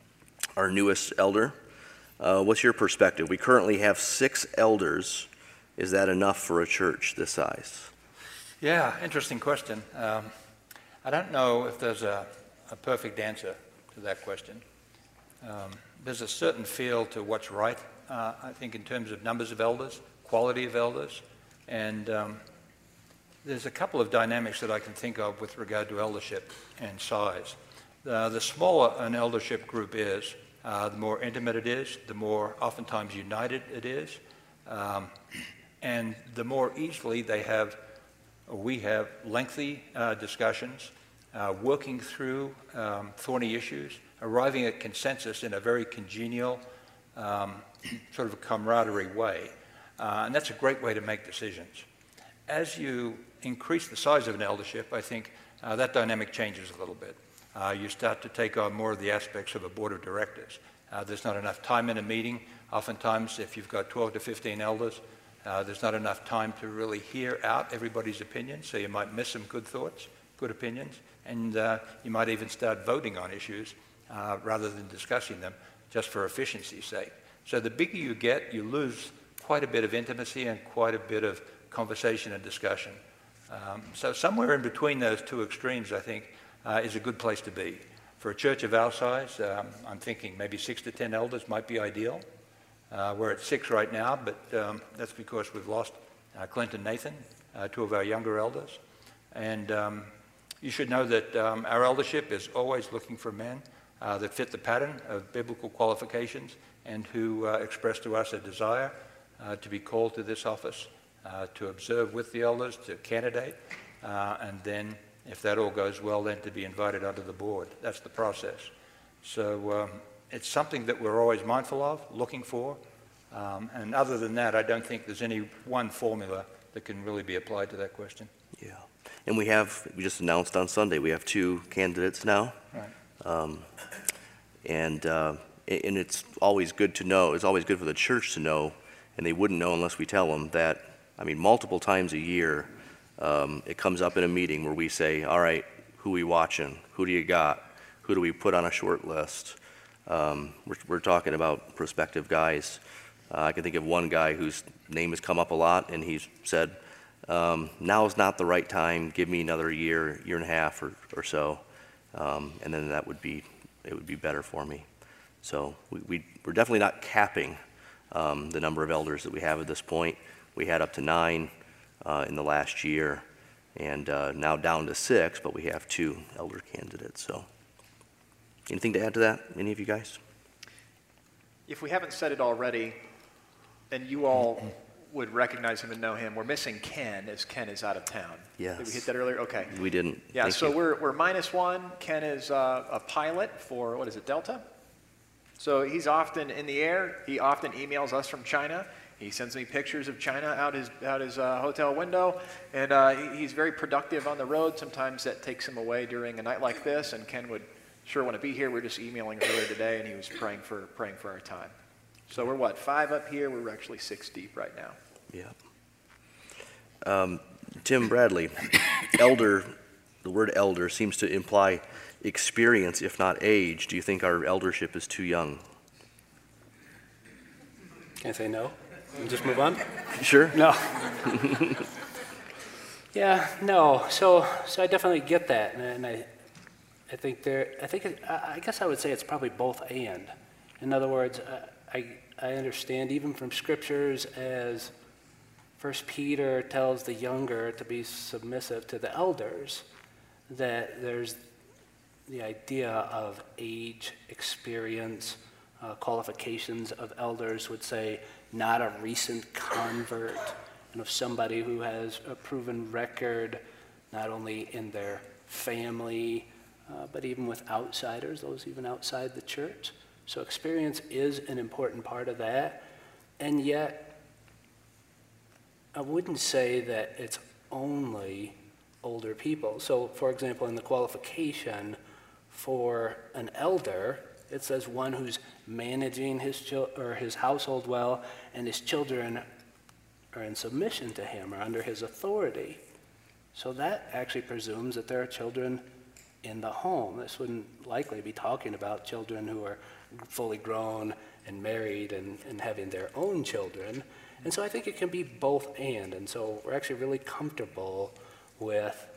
Speaker 1: our newest elder, uh, what's your perspective? We currently have six elders. Is that enough for a church this size?
Speaker 4: Yeah, interesting question. Um, I don't know if there's a, a perfect answer to that question. Um, there's a certain feel to what's right, uh, I think, in terms of numbers of elders, quality of elders, and um, there's a couple of dynamics that I can think of with regard to eldership and size. Uh, the smaller an eldership group is, uh, the more intimate it is, the more oftentimes united it is. Um, And the more easily they have, or we have, lengthy uh, discussions, uh, working through um, thorny issues, arriving at consensus in a very congenial, um, sort of a camaraderie way. Uh, and that's a great way to make decisions. As you increase the size of an eldership, I think uh, that dynamic changes a little bit. Uh, you start to take on more of the aspects of a board of directors. Uh, there's not enough time in a meeting. Oftentimes, if you've got twelve to fifteen elders, Uh, there's not enough time to really hear out everybody's opinions, so you might miss some good thoughts, good opinions, and uh, you might even start voting on issues uh, rather than discussing them, just for efficiency's sake. So the bigger you get, you lose quite a bit of intimacy and quite a bit of conversation and discussion. Um, so somewhere in between those two extremes, I think, uh, is a good place to be. For a church of our size, um, I'm thinking maybe six to ten elders might be ideal. Uh, we're at six right now, but um, that's because we've lost uh, Clint and Nathan, uh, two of our younger elders. And um, you should know that um, our eldership is always looking for men uh, that fit the pattern of biblical qualifications and who uh, express to us a desire uh, to be called to this office, uh, to observe with the elders, to candidate, uh, and then, if that all goes well, then to be invited onto the board. That's the process. So um, it's something that we're always mindful of, looking for, um, and other than that, I don't think there's any one formula that can really be applied to that question.
Speaker 1: Yeah. And we have, we just announced on Sunday, we have two candidates now.
Speaker 4: Right.
Speaker 1: Um, and uh, a- and it's always good to know, it's always good for the church to know, and they wouldn't know unless we tell them that, I mean, multiple times a year, um, it comes up in a meeting where we say, all right, who we watching? Who do you got? Who do we put on a short list? Um, we're, we're talking about prospective guys. Uh, I can think of one guy whose name has come up a lot, and he's said, um, now is not the right time, give me another year, year and a half or, or so, um, and then that would be, it would be better for me. So we, we, we're definitely not capping um, the number of elders that we have at this point. We had up to nine uh, in the last year, and uh, now down to six, but we have two elder candidates. So anything to add to that, any of you guys?
Speaker 3: If we haven't said it already, and you all would recognize him and know him, we're missing Ken, as Ken is out of town.
Speaker 1: Yes.
Speaker 3: Did we hit that earlier? Okay.
Speaker 1: We didn't.
Speaker 3: Yeah,
Speaker 1: Thank
Speaker 3: so
Speaker 1: you.
Speaker 3: we're, we're minus one. Ken is uh, a pilot for, what is it, Delta? So he's often in the air. He often emails us from China. He sends me pictures of China out his, out his uh, hotel window, and uh, he, he's very productive on the road. Sometimes that takes him away during a night like this, and Ken would sure want to be here. We're just emailing earlier today, and he was praying for, praying for our time. So we're what, five up here? We're actually six deep right now.
Speaker 1: Yeah. Um, Tim Bradley, elder, the word elder seems to imply experience, if not age. Do you think our eldership is too young?
Speaker 5: Can I say no? And just move on?
Speaker 1: Sure.
Speaker 5: No. Yeah, no. So, so I definitely get that, and, and I, I think there. I think it, I I guess I would say it's probably both and. In other words, I, I I understand even from scriptures as First Peter tells the younger to be submissive to the elders, that there's the idea of age, experience, uh, qualifications of elders would say not a recent convert, and of somebody who has a proven record, not only in their family, uh, but even with outsiders, those even outside the church. So experience is an important part of that, and yet I wouldn't say that it's only older people. So for example, in the qualification for an elder, it says one who's managing his chil- or his household well, and his children are in submission to him or under his authority. So that actually presumes that there are children in the home. This wouldn't likely be talking about children who are fully grown and married and, and having their own children. And so I think it can be both and. And so we're actually really comfortable with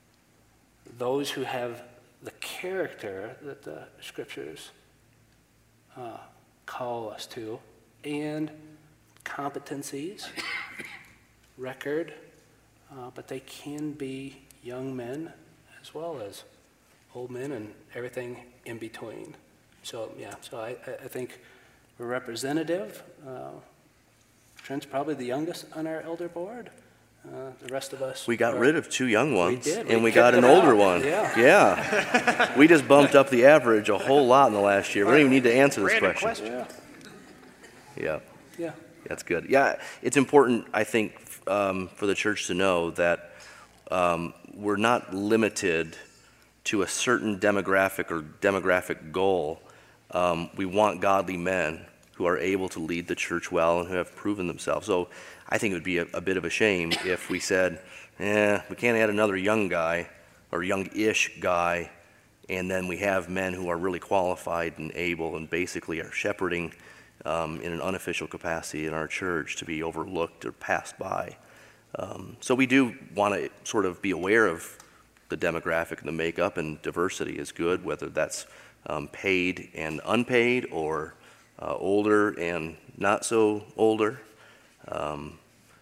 Speaker 5: those who have the character that the scriptures uh, call us to, and competencies, record, uh, but they can be young men as well as old men and everything in between. So yeah, so I, I think we're representative. Uh, Trent's probably the youngest on our elder board. Uh, the rest of us.
Speaker 1: We got
Speaker 5: are-
Speaker 1: rid of two young ones,
Speaker 5: did.
Speaker 1: and
Speaker 5: We
Speaker 1: we got
Speaker 5: kicked
Speaker 1: an
Speaker 5: it
Speaker 1: older
Speaker 5: out.
Speaker 1: one.
Speaker 5: Yeah.
Speaker 1: Yeah. We just bumped up the average a whole lot in the last year. We don't even need to answer this
Speaker 3: Random
Speaker 1: question.
Speaker 3: question.
Speaker 5: Yeah,
Speaker 1: Yeah.
Speaker 5: yeah.
Speaker 1: That's good. Yeah, it's important, I think, um, for the church to know that um, we're not limited to a certain demographic or demographic goal. Um, we want godly men who are able to lead the church well and who have proven themselves. So I think it would be a, a bit of a shame if we said, eh, we can't add another young guy or young-ish guy, and then we have men who are really qualified and able and basically are shepherding um, in an unofficial capacity in our church to be overlooked or passed by. Um, so we do want to sort of be aware of the demographic and the makeup, and diversity is good, whether that's um, paid and unpaid or uh, older and not so older. Um,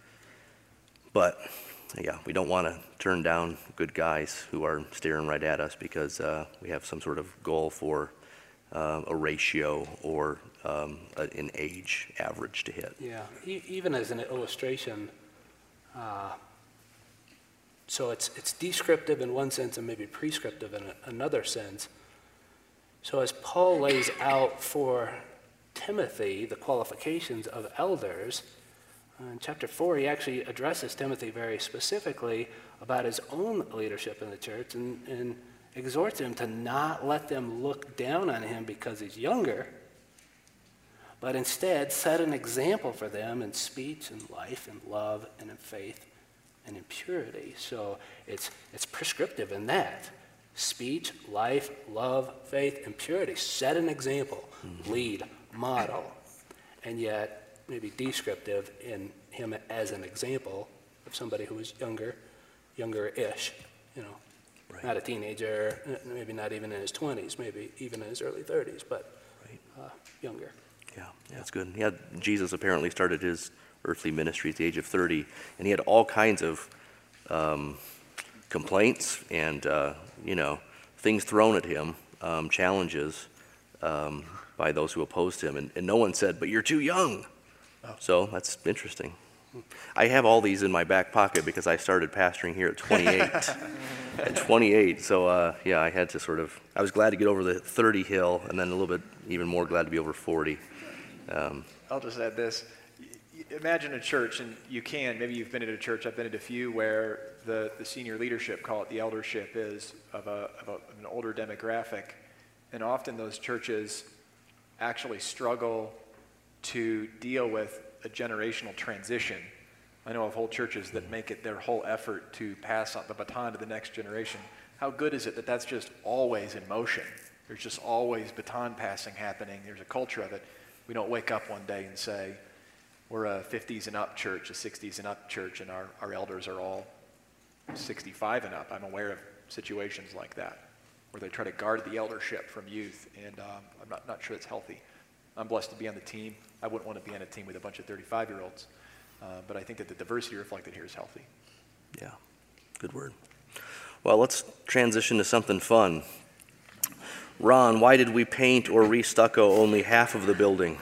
Speaker 1: but yeah, we don't want to turn down good guys who are staring right at us because uh, we have some sort of goal for uh, a ratio or um, a, an age average to hit.
Speaker 5: Yeah, e- even as an illustration, uh, so it's it's descriptive in one sense and maybe prescriptive in a, another sense. So as Paul lays out for Timothy the qualifications of elders, uh, in chapter four he actually addresses Timothy very specifically about his own leadership in the church and, and exhorts him to not let them look down on him because he's younger, but instead set an example for them in speech and life and love and in faith and in purity. So it's, it's prescriptive in that. Speech, life, love, faith, and purity. Set an example, mm-hmm. lead, model, and yet maybe descriptive in him as an example of somebody who was younger, younger-ish, you know, right. Not a teenager, maybe not even in his twenties, maybe even in his early thirties, but right. uh, younger.
Speaker 1: Yeah, yeah, that's good. Yeah, Jesus apparently started his earthly ministry at the age of thirty, and he had all kinds of um, complaints and, uh, you know, things thrown at him, um, challenges um, by those who opposed him, and, and no one said, "But you're too young." Oh. So that's interesting. I have all these in my back pocket because I started pastoring here at twenty-eight. At twenty-eight, so uh, yeah, I had to sort of, I was glad to get over the thirty hill, and then a little bit even more glad to be over forty. Um,
Speaker 3: I'll just add this. Imagine a church, and you can, maybe you've been at a church, I've been at a few, where the, the senior leadership, call it the eldership, is of, a, of, a, of an older demographic. And often those churches actually struggle to deal with a generational transition. I know of whole churches that make it their whole effort to pass on the baton to the next generation. How good is it that that's just always in motion? There's just always baton passing happening. There's a culture of it. We don't wake up one day and say, we're a fifties and up church, a sixties and up church, and our, our elders are all sixty-five and up. I'm aware of situations like that, where they try to guard the eldership from youth, and um, I'm not, not sure it's healthy. I'm blessed to be on the team. I wouldn't want to be on a team with a bunch of thirty-five-year-olds, uh, but I think that the diversity reflected here is healthy.
Speaker 1: Yeah, good word. Well, let's transition to something fun. Ron, why did we paint or re-stucco only half of the building?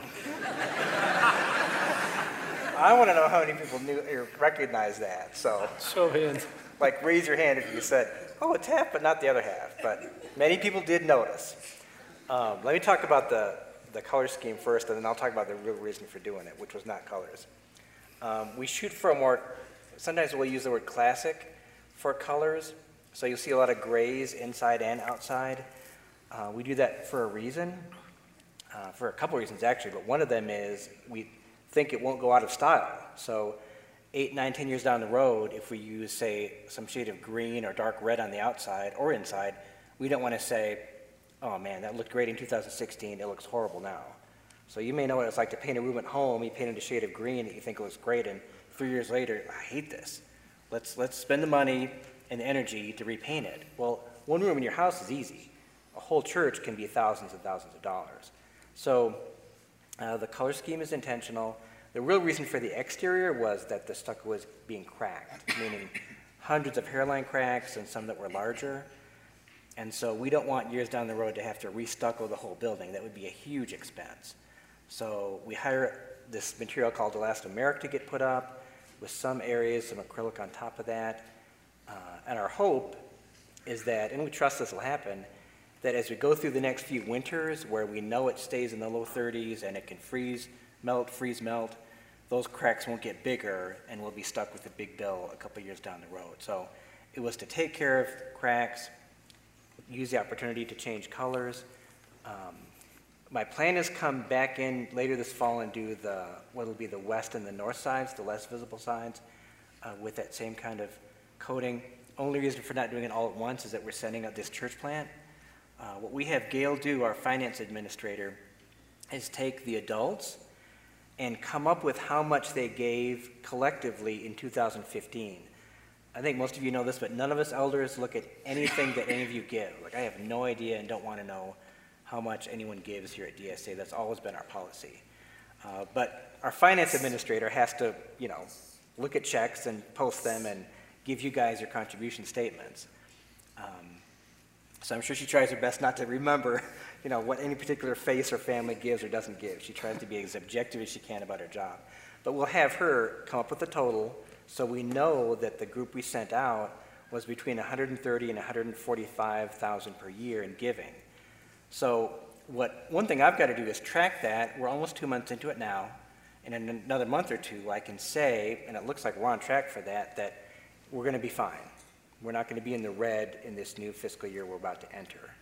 Speaker 6: I want to know how many people knew or recognized that. So,
Speaker 5: Show hands.
Speaker 6: like, raise your hand if you said, "Oh, it's half, but not the other half." But many people did notice. Um, let me talk about the the color scheme first, and then I'll talk about the real reason for doing it, which was not colors. Um, we shoot for a more. Sometimes we'll use the word classic for colors. So you'll see a lot of grays inside and outside. Uh, we do that for a reason, uh, for a couple reasons actually, but one of them is we think it won't go out of style. So eight, nine, ten years down the road, if we use, say, some shade of green or dark red on the outside or inside, we don't want to say, "Oh man, that looked great in two thousand sixteen, it looks horrible now." So you may know what it's like to paint a room at home. You painted a shade of green that you think looks great, and three years later, I hate this. Let's, let's spend the money and the energy to repaint it. Well, one room in your house is easy. A whole church can be thousands and thousands of dollars. So uh, the color scheme is intentional. The real reason for the exterior was that the stucco was being cracked, meaning hundreds of hairline cracks and some that were larger. And so we don't want years down the road to have to re-stucco the whole building. That would be a huge expense. So we hire this material called elastomeric to get put up, with some areas, some acrylic on top of that. Uh, and our hope is that, and we trust this will happen, that as we go through the next few winters where we know it stays in the low thirties and it can freeze, melt, freeze, melt, those cracks won't get bigger and we'll be stuck with a big bill a couple years down the road. So it was to take care of cracks, use the opportunity to change colors. Um, my plan is come back in later this fall and do the, what will be the west and the north sides, the less visible sides, uh, with that same kind of coating. Only reason for not doing it all at once is that we're sending out this church plant. Uh, what we have Gail do, our finance administrator, is take the adults and come up with how much they gave collectively in two thousand fifteen. I think most of you know this, but none of us elders look at anything that any of you give. Like, I have no idea and don't want to know how much anyone gives here at D S A. That's always been our policy. Uh, but our finance administrator has to, you know, look at checks and post them and give you guys your contribution statements. Um, So I'm sure she tries her best not to remember, you know, what any particular face or family gives or doesn't give. She tries to be as objective as she can about her job. But we'll have her come up with a total so we know that the group we sent out was between one hundred thirty and one hundred forty-five thousand per year in giving. So what one thing I've got to do is track that. We're almost two months into it now. And in another month or two, I can say, and it looks like we're on track for that, that we're going to be fine. We're not going to be in the red in this new fiscal year we're about to enter.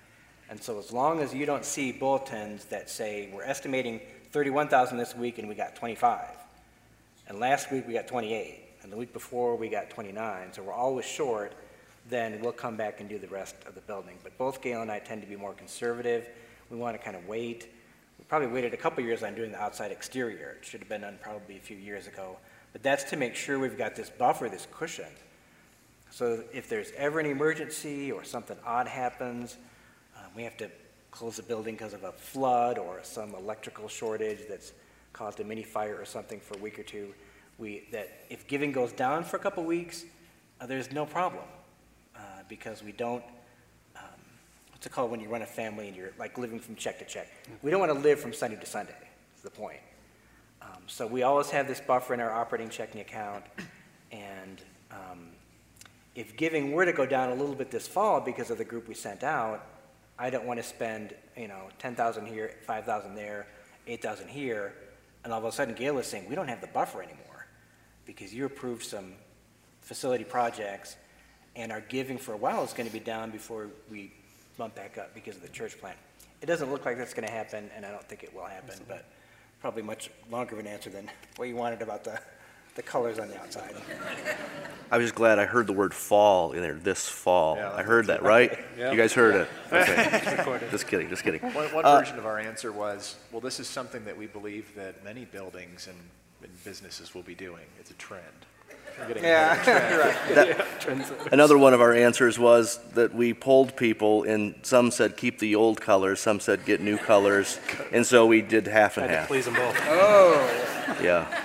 Speaker 6: And so as long as you don't see bulletins that say, we're estimating thirty-one thousand this week and we got twenty-five, and last week we got twenty-eight, and the week before we got twenty-nine, so we're always short, then we'll come back and do the rest of the building. But both Gail and I tend to be more conservative. We want to kind of wait. We probably waited a couple years on doing the outside exterior. It should have been done probably a few years ago. But that's to make sure we've got this buffer, this cushion. So if there's ever an emergency or something odd happens, uh, we have to close the building because of a flood or some electrical shortage that's caused a mini fire or something for a week or two, we, that if giving goes down for a couple weeks, uh, there's no problem uh, because we don't, um, what's it called when you run a family and you're like living from check to check? We don't want to live from Sunday to Sunday, is the point. Um, so we always have this buffer in our operating checking account, and um, if giving were to go down a little bit this fall because of the group we sent out, I don't want to spend, you know, ten thousand here, five thousand there, eight thousand here, and all of a sudden Gail is saying, we don't have the buffer anymore because you approved some facility projects and our giving for a while is going to be down before we bump back up because of the church plant. It doesn't look like that's going to happen, and I don't think it will happen, but probably much longer of an answer than what you wanted about the, the colors on the outside.
Speaker 1: I was just glad I heard the word fall in there, this fall.
Speaker 3: Yeah,
Speaker 1: I heard that, right?
Speaker 3: Yeah.
Speaker 1: You guys heard it? Okay. Just kidding, just kidding.
Speaker 3: One, one
Speaker 1: Uh,
Speaker 3: version of our answer was, well, this is something that we believe that many buildings and, and businesses will be doing. It's a trend. We're getting ahead of the trend.
Speaker 1: Another one of our answers was that we polled people, and some said keep the old colors, some said get new colors, and so we did half and
Speaker 5: Tried to
Speaker 1: half.
Speaker 5: please them both.
Speaker 1: Yeah.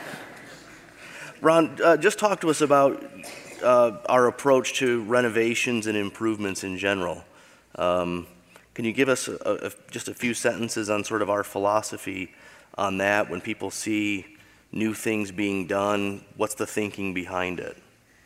Speaker 1: Ron, uh, just talk to us about uh, our approach to renovations and improvements in general. Um, can you give us a, a, just a few sentences on sort of our philosophy on that when people see new things being done? What's the thinking behind it?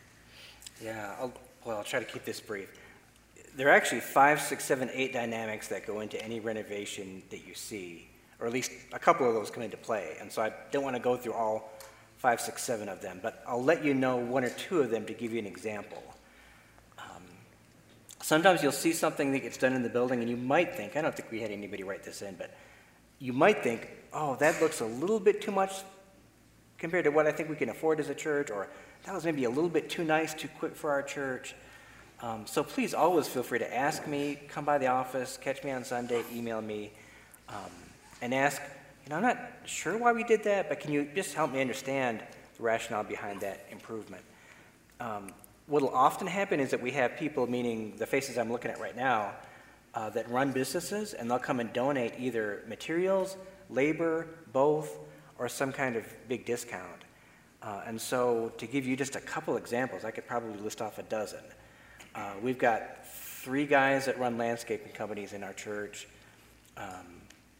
Speaker 6: Yeah, I'll, well, I'll try to keep this brief. There are actually five, six, seven, eight dynamics that go into any renovation that you see, or at least a couple of those come into play. And so I don't want to go through all five, six, seven of them, but I'll let you know one or two of them to give you an example. Um, sometimes you'll see something that gets done in the building and you might think, I don't think we had anybody write this in, but you might think, oh, that looks a little bit too much compared to what I think we can afford as a church, or that was maybe a little bit too nice, too quick for our church. Um, so please always feel free to ask me, come by the office, catch me on Sunday, email me, um, and ask, you know, I'm not sure why we did that, but can you just help me understand the rationale behind that improvement? Um, what will often happen is that we have people, meaning the faces I'm looking at right now, uh, that run businesses, and they'll come and donate either materials, labor, both, or some kind of big discount. Uh, and so to give you just a couple examples, I could probably list off a dozen. Uh, we've got three guys that run landscaping companies in our church, um,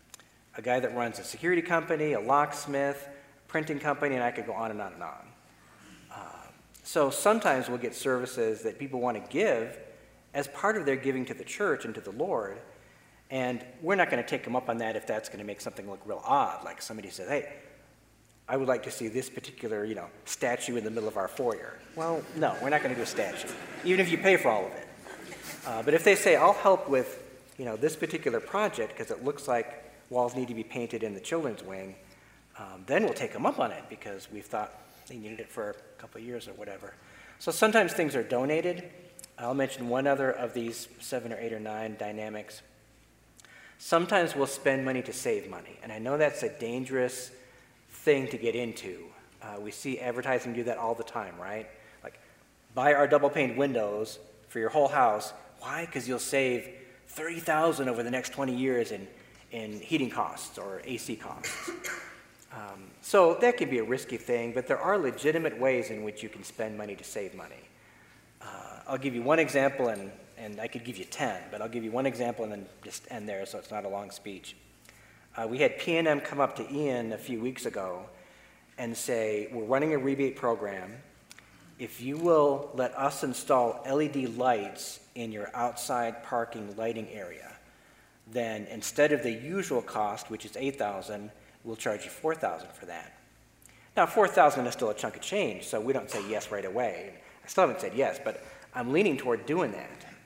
Speaker 6: a guy that runs a security company, a locksmith, printing company, and I could go on and on and on. Uh, so sometimes we'll get services that people want to give as part of their giving to the church and to the Lord, and we're not going to take them up on that if that's going to make something look real odd, like somebody says, hey, I would like to see this particular, you know, statue in the middle of our foyer. Well, no, we're not going to do a statue, even if you pay for all of it. Uh, but if they say, I'll help with, you know, this particular project because it looks like walls need to be painted in the children's wing, um, then we'll take them up on it because we've thought they needed it for a couple of years or whatever. So sometimes things are donated. I'll mention one other of these seven or eight or nine dynamics. Sometimes we'll spend money to save money, and I know that's a dangerous thing to get into. Uh, we see advertising do that all the time, right? Like, buy our double-paned windows for your whole house. Why? Because you'll save thirty thousand dollars over the next twenty years in, in heating costs or A C costs. Um, so that can be a risky thing, but there are legitimate ways in which you can spend money to save money. Uh, I'll give you one example, and, and I could give you ten, but I'll give you one example and then just end there so it's not a long speech. Uh, we had P and M come up to Ian a few weeks ago and say, we're running a rebate program. If you will let us install L E D lights in your outside parking lighting area, then instead of the usual cost, which is eight thousand dollars, we'll charge you four thousand dollars for that. Now, four thousand dollars is still a chunk of change, so we don't say yes right away. I still haven't said yes, but I'm leaning toward doing that.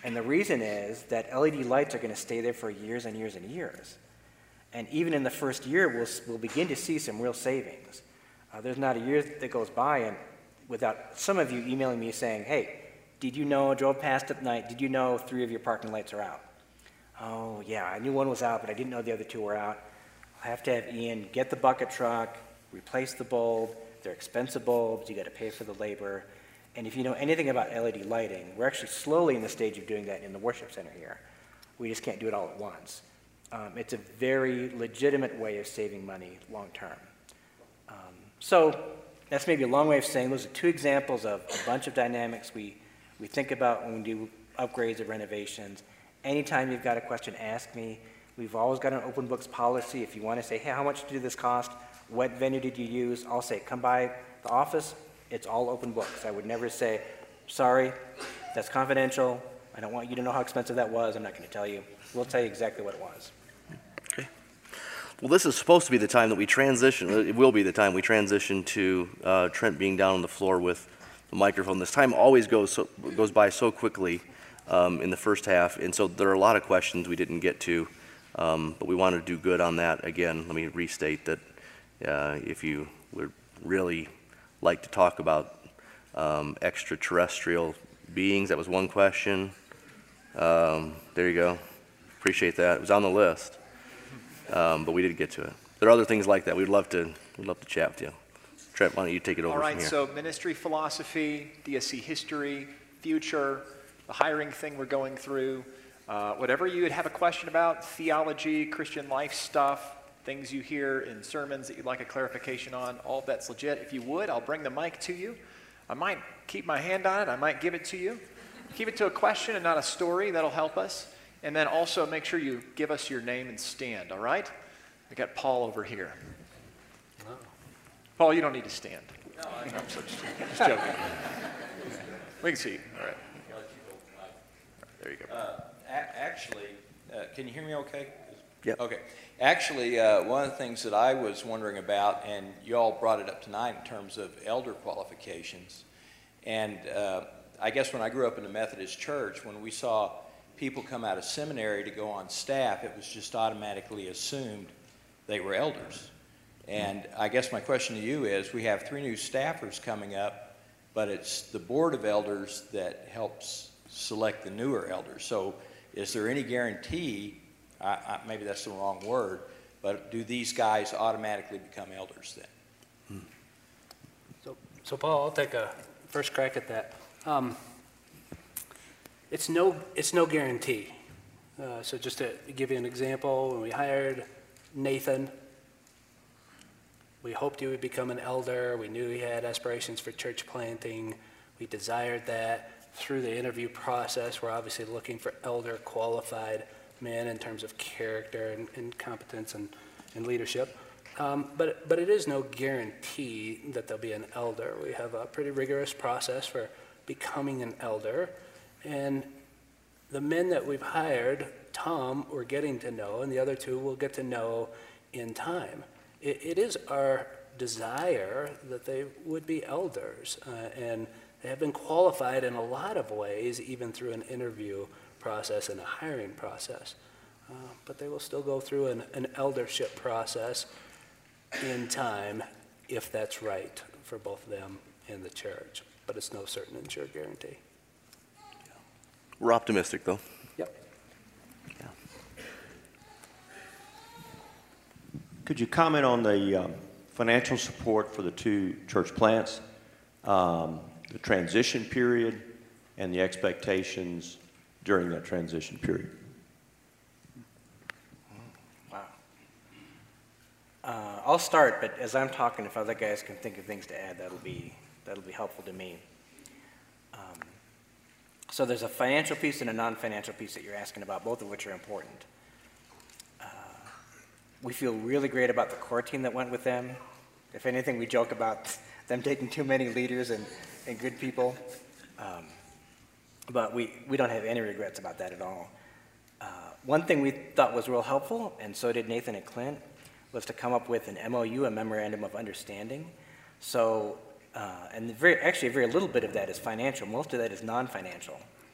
Speaker 6: And the reason is that L E D lights are going to stay there for years and years and years. And even in the first year, we'll, we'll begin to see some real savings. Uh, there's not a year that goes by and without some of you emailing me saying, hey, did you know, I drove past at night, did you know three of your parking lights are out? Oh, yeah, I knew one was out, but I didn't know the other two were out. I'll have to have Ian get the bucket truck, replace the bulb. They're expensive bulbs. You got to pay for the labor. And if you know anything about L E D lighting, we're actually slowly in the stage of doing that in the worship center here. We just can't do it all at once. Um, it's a very legitimate way of saving money long term. Um, so that's maybe a long way of saying those are two examples of a bunch of dynamics we, we think about when we do upgrades or renovations. Anytime you've got a question, ask me. We've always got an open books policy. If you want to say, hey, how much did this cost? What venue did you use? I'll say, come by the office. It's all open books. I would never say, sorry, that's confidential. I don't want you to know how expensive that was. I'm not going to tell you. We'll tell you exactly what it was.
Speaker 1: Okay. Well, this is supposed to be the time that we transition. It will be the time we transition to uh, Trent being down on the floor with the microphone. This time always goes so, goes by so quickly um, in the first half, and so there are a lot of questions we didn't get to, um, but we wanted to do good on that. Again, let me restate that uh, if you would really like to talk about um, extraterrestrial beings, that was one question. Um, there you go. Appreciate that. It was on the list, um, but we didn't get to it. There are other things like that. We'd love to. We'd love to chat with you. Trent, why don't you take it over
Speaker 3: All right.
Speaker 1: from here?
Speaker 3: So ministry philosophy, D S C history, future, the hiring thing we're going through, uh, whatever you would have a question about, theology, Christian life stuff, things you hear in sermons that you'd like a clarification on, all of that's legit. If you would, I'll bring the mic to you. I might keep my hand on it. I might give it to you. Keep it to a question and not a story. That'll help us. And then also make sure you give us your name and stand, all right? I got Paul over here.
Speaker 5: Oh.
Speaker 3: Paul, you don't need to stand. No, I'm so just, just joking. We can see you. All right. There you go.
Speaker 7: Uh, a- actually, uh, can you hear me okay?
Speaker 1: Yep.
Speaker 7: Okay. Actually, uh, one of the things that I was wondering about, and you all brought it up tonight in terms of elder qualifications, and uh, I guess when I grew up in the Methodist Church, when we saw people come out of seminary to go on staff, it was just automatically assumed they were elders. And I guess my question to you is, we have three new staffers coming up, but it's the Board of Elders that helps select the newer elders. So is there any guarantee, I, I, maybe that's the wrong word, but do these guys automatically become elders then?
Speaker 5: So, so Paul, I'll take a first crack at that. Um, it's no, it's no guarantee. Uh, so just to give you an example, when we hired Nathan, we hoped he would become an elder. We knew he had aspirations for church planting. We desired that. Through the interview process, we're obviously looking for elder qualified men in terms of character and, and competence and, and leadership. Um, but, but it is no guarantee that they'll be an elder. We have a pretty rigorous process for becoming an elder. And the men that we've hired, Tom, we're getting to know, and the other two we'll get to know in time. It, it is our desire that they would be elders, uh, and they have been qualified in a lot of ways, even through an interview process and a hiring process. Uh, but they will still go through an, an eldership process in time, if that's right for both them and the church. But it's no certain and sure guarantee.
Speaker 1: We're optimistic, though.
Speaker 5: Yep.
Speaker 1: Yeah.
Speaker 8: Could you comment on the um, financial support for the two church plants, um, the transition period, and the expectations during that transition period?
Speaker 6: Wow. Uh, I'll start, but as I'm talking, if other guys can think of things to add, that'll be, that'll be helpful to me. Um, so there's a financial piece and a non-financial piece that you're asking about, both of which are important. Uh, we feel really great about the core team that went with them. If anything, we joke about them taking too many leaders and, and good people. Um, but we, we don't have any regrets about that at all. Uh, one thing we thought was real helpful, and so did Nathan and Clint, was to come up with an M O U, a Memorandum of Understanding. So, uh, and very, actually very little bit of that is financial. Most of that is non-financial.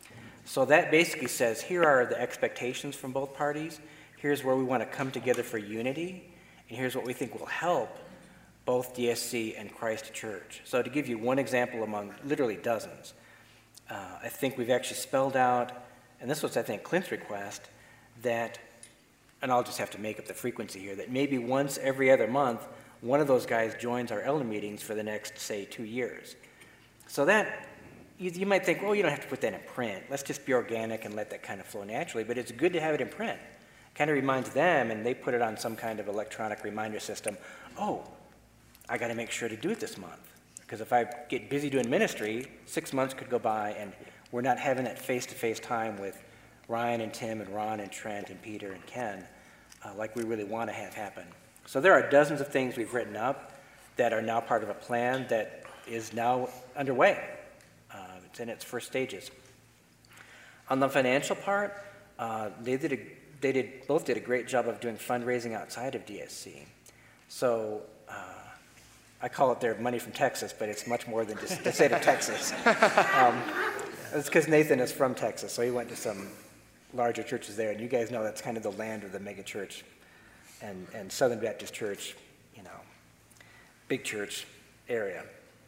Speaker 6: So that basically says, here are the expectations from both parties, here's where we want to come together for unity, and here's what we think will help both D S C and Christ Church. So to give you one example among literally dozens, uh, I think we've actually spelled out, and this was, I think, Clint's request, that, and I'll just have to make up the frequency here, that maybe once every other month, one of those guys joins our elder meetings for the next, say, two years. So that, you, you might think, well, you don't have to put that in print. Let's just be organic and let that kind of flow naturally, but it's good to have it in print. Kind of reminds them, and they put it on some kind of electronic reminder system, oh, I got to make sure to do it this month. Because if I get busy doing ministry, six months could go by and we're not having that face-to-face time with Ryan and Tim and Ron and Trent and Peter and Ken uh, like we really want to have happen. So there are dozens of things we've written up that are now part of a plan that is now underway. Uh, it's in its first stages. On the financial part, uh, they did a, they did both did a great job of doing fundraising outside of D S C. So uh, I call it their money from Texas, but it's much more than just the state of Texas. Um, it's because Nathan is from Texas, so he went to some larger churches there, and you guys know that's kind of the land of the mega church and, and Southern Baptist Church, you know, big church area.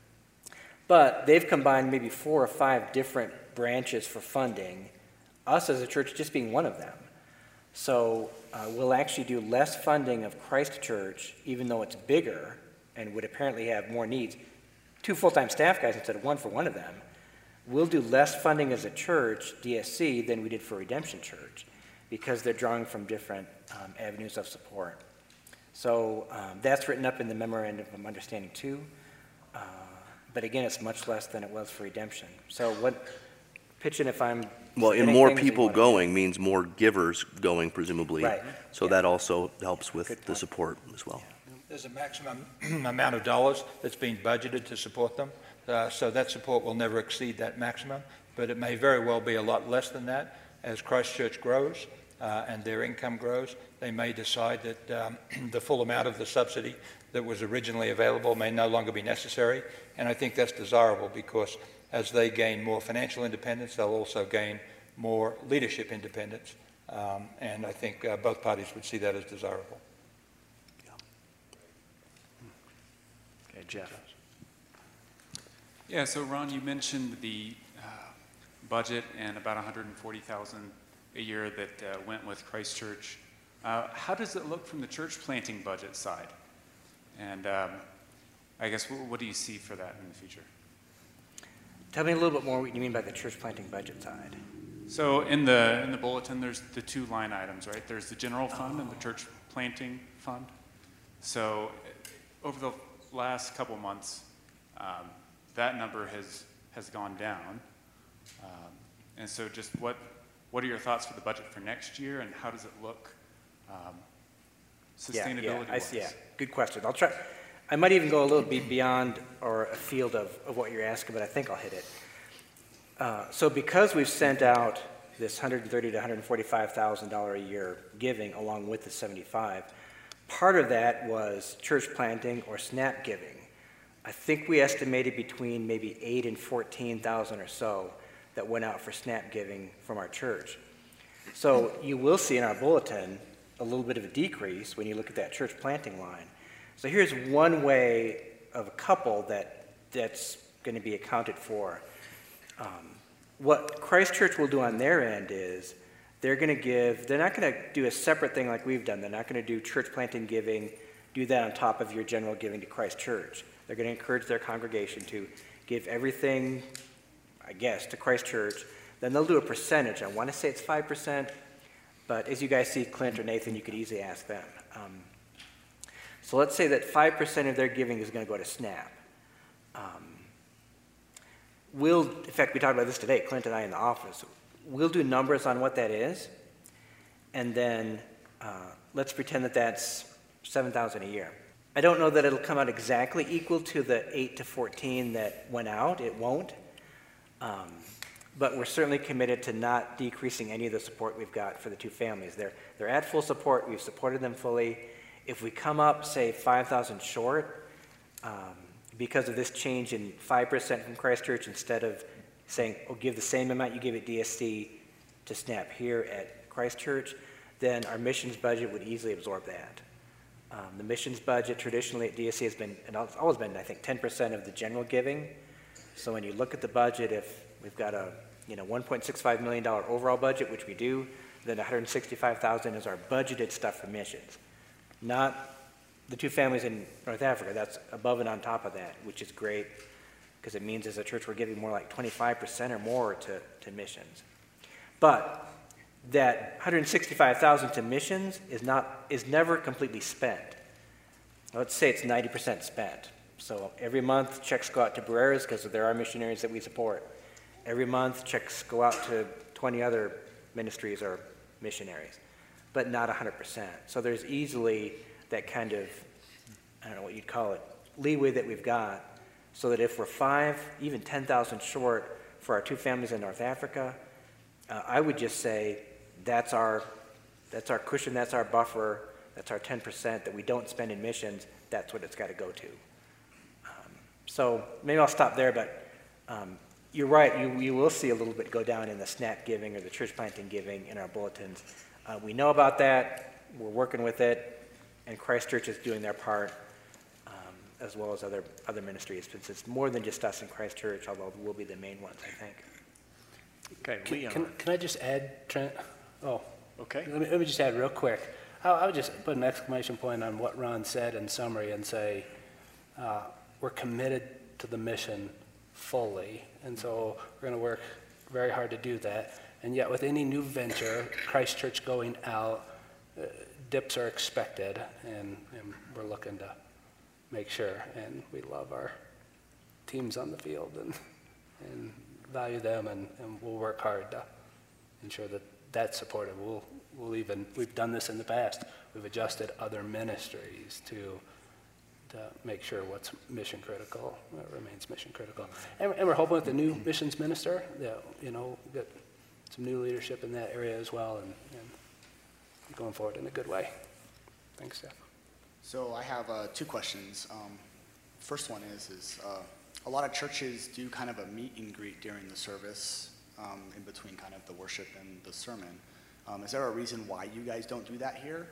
Speaker 6: But they've combined maybe four or five different branches for funding, us as a church just being one of them. So uh, we'll actually do less funding of Christ Church, even though it's bigger and would apparently have more needs. Two full-time staff guys instead of one for one of them. We'll do less funding as a church, D S C, than we did for Redemption Church because they're drawing from different um, avenues of support. So um, that's written up in the Memorandum of Understanding too. Uh, but again, it's much less than it was for Redemption. So what, pitching if I'm
Speaker 1: Well, and
Speaker 6: forgetting
Speaker 1: more
Speaker 6: things we
Speaker 1: people
Speaker 6: wanna do.
Speaker 1: going means more givers going, presumably.
Speaker 6: Right.
Speaker 1: So
Speaker 6: Yeah.
Speaker 1: that also helps with
Speaker 6: Good
Speaker 1: the
Speaker 6: point.
Speaker 1: support as well.
Speaker 4: There's a maximum amount of dollars that's being budgeted to support them, uh, so that support will never exceed that maximum, but it may very well be a lot less than that. As Christ Church grows uh, and their income grows, they may decide that um, the full amount of the subsidy that was originally available may no longer be necessary, and I think that's desirable because as they gain more financial independence, they'll also gain more leadership independence, um, and I think uh, both parties would see that as desirable.
Speaker 3: Okay, Jeff.
Speaker 9: Yeah, so Ron, you mentioned the uh, budget and about one hundred forty thousand dollars a year that uh, went with Christ Church. Uh, how does it look from the church planting budget side? And um, I guess what, what do you see for that in the future?
Speaker 6: Tell me a little bit more what you mean by the church planting budget side.
Speaker 9: So in the in the bulletin, there's the two line items, right? There's the general fund and the church planting fund. So over the last couple months, um, that number has has gone down. Um, and so just what what are your thoughts for the budget for next year, and how does it look um, sustainability-wise?
Speaker 6: Yeah, yeah, I see, yeah, good question. I'll try. I might even go a little bit beyond or a field of, of what you're asking, but I think I'll hit it. Uh, so because we've sent out this one hundred thirty thousand to one hundred forty-five thousand dollars a year giving along with the seventy-five, part of that was church planting or SNAP giving. I think we estimated between maybe eight and fourteen thousand or so that went out for SNAP giving from our church. So you will see in our bulletin a little bit of a decrease when you look at that church planting line. So here's one way of a couple that that's going to be accounted for. Um, what Christ Church will do on their end is they're going to give, they're not going to do a separate thing like we've done. They're not going to do church planting giving, do that on top of your general giving to Christ Church. They're going to encourage their congregation to give everything, I guess, to Christ Church. Then they'll do a percentage. I want to say it's five percent, but as you guys see, Clint or Nathan, you could easily ask them. Um, so let's say that five percent of their giving is going to go to SNAP. Um, we'll, in fact, we talked about this today, Clint and I in the office. We'll do numbers on what that is, and then uh, let's pretend that that's seven thousand dollars a year. I don't know that it'll come out exactly equal to the eight to fourteen that went out. It won't. Um, but we're certainly committed to not decreasing any of the support we've got for the two families. They're, they're at full support. We've supported them fully. If we come up, say, five thousand short, um, because of this change in five percent from Christ Church instead of saying, oh, give the same amount you give at D S C to SNAP here at Christ Church, then our missions budget would easily absorb that. Um, the missions budget traditionally at D S C has been, and it's always been, I think, ten percent of the general giving. So when you look at the budget, if we've got a, you know, one point six five million dollars overall budget, which we do, then one hundred sixty-five thousand dollars is our budgeted stuff for missions. Not the two families in North Africa, that's above and on top of that, which is great, because it means as a church we're giving more like twenty-five percent or more to, to missions. But that one hundred sixty-five thousand dollars to missions is not, is never completely spent. Let's say it's ninety percent spent. So every month checks go out to Barreras because there are missionaries that we support. Every month checks go out to twenty other ministries or missionaries, but not one hundred percent. So there's easily that kind of, I don't know what you'd call it, leeway that we've got, so that if we're five, even ten thousand short for our two families in North Africa, uh, I would just say that's our, that's our cushion, that's our buffer, that's our ten percent that we don't spend in missions, that's what it's got to go to. Um, so maybe I'll stop there, but um, you're right, you, you will see a little bit go down in the SNAP giving or the church planting giving in our bulletins. Uh, we know about that, we're working with it, and Christ Church is doing their part, um, as well as other, other ministries, since it's more than just us in Christ Church, although we'll be the main ones, I think.
Speaker 3: Okay,
Speaker 5: Can,
Speaker 3: Leon.
Speaker 5: can, can I just add, Trent? Oh,
Speaker 3: Okay.
Speaker 5: let me, let me just add real quick. I, I would just put an exclamation point on what Ron said in summary and say, uh, we're committed to the mission fully. And so we're going to work very hard to do that. And yet with any new venture, Christ Church going out, uh, dips are expected, and, and we're looking to make sure. And we love our teams on the field and, and value them, and, and we'll work hard to ensure that that's supported. We'll, we'll even, we've done this in the past. We've adjusted other ministries to to make sure what's mission critical uh, remains mission critical. And, and we're hoping with the new missions minister that, you know, get some new leadership in that area as well, and, and going forward in a good way. Thanks, Steph.
Speaker 10: So I have uh, two questions. Um, first one is, is uh, a lot of churches do kind of a meet and greet during the service, um, in between kind of the worship and the sermon. Um, is there a reason why you guys don't do that here?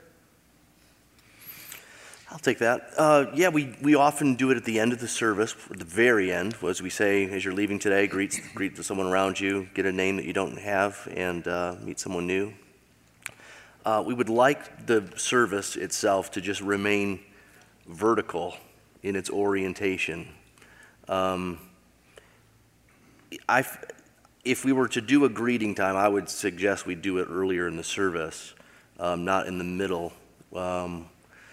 Speaker 1: I'll take that. Uh, yeah, we, we often do it at the end of the service, at the very end, as we say, as you're leaving today, greet, greet someone around you, get a name that you don't have, and uh, meet someone new. Uh, we would like the service itself to just remain vertical in its orientation. Um, I, if we were to do a greeting time, I would suggest we do it earlier in the service, um, not in the middle. Um,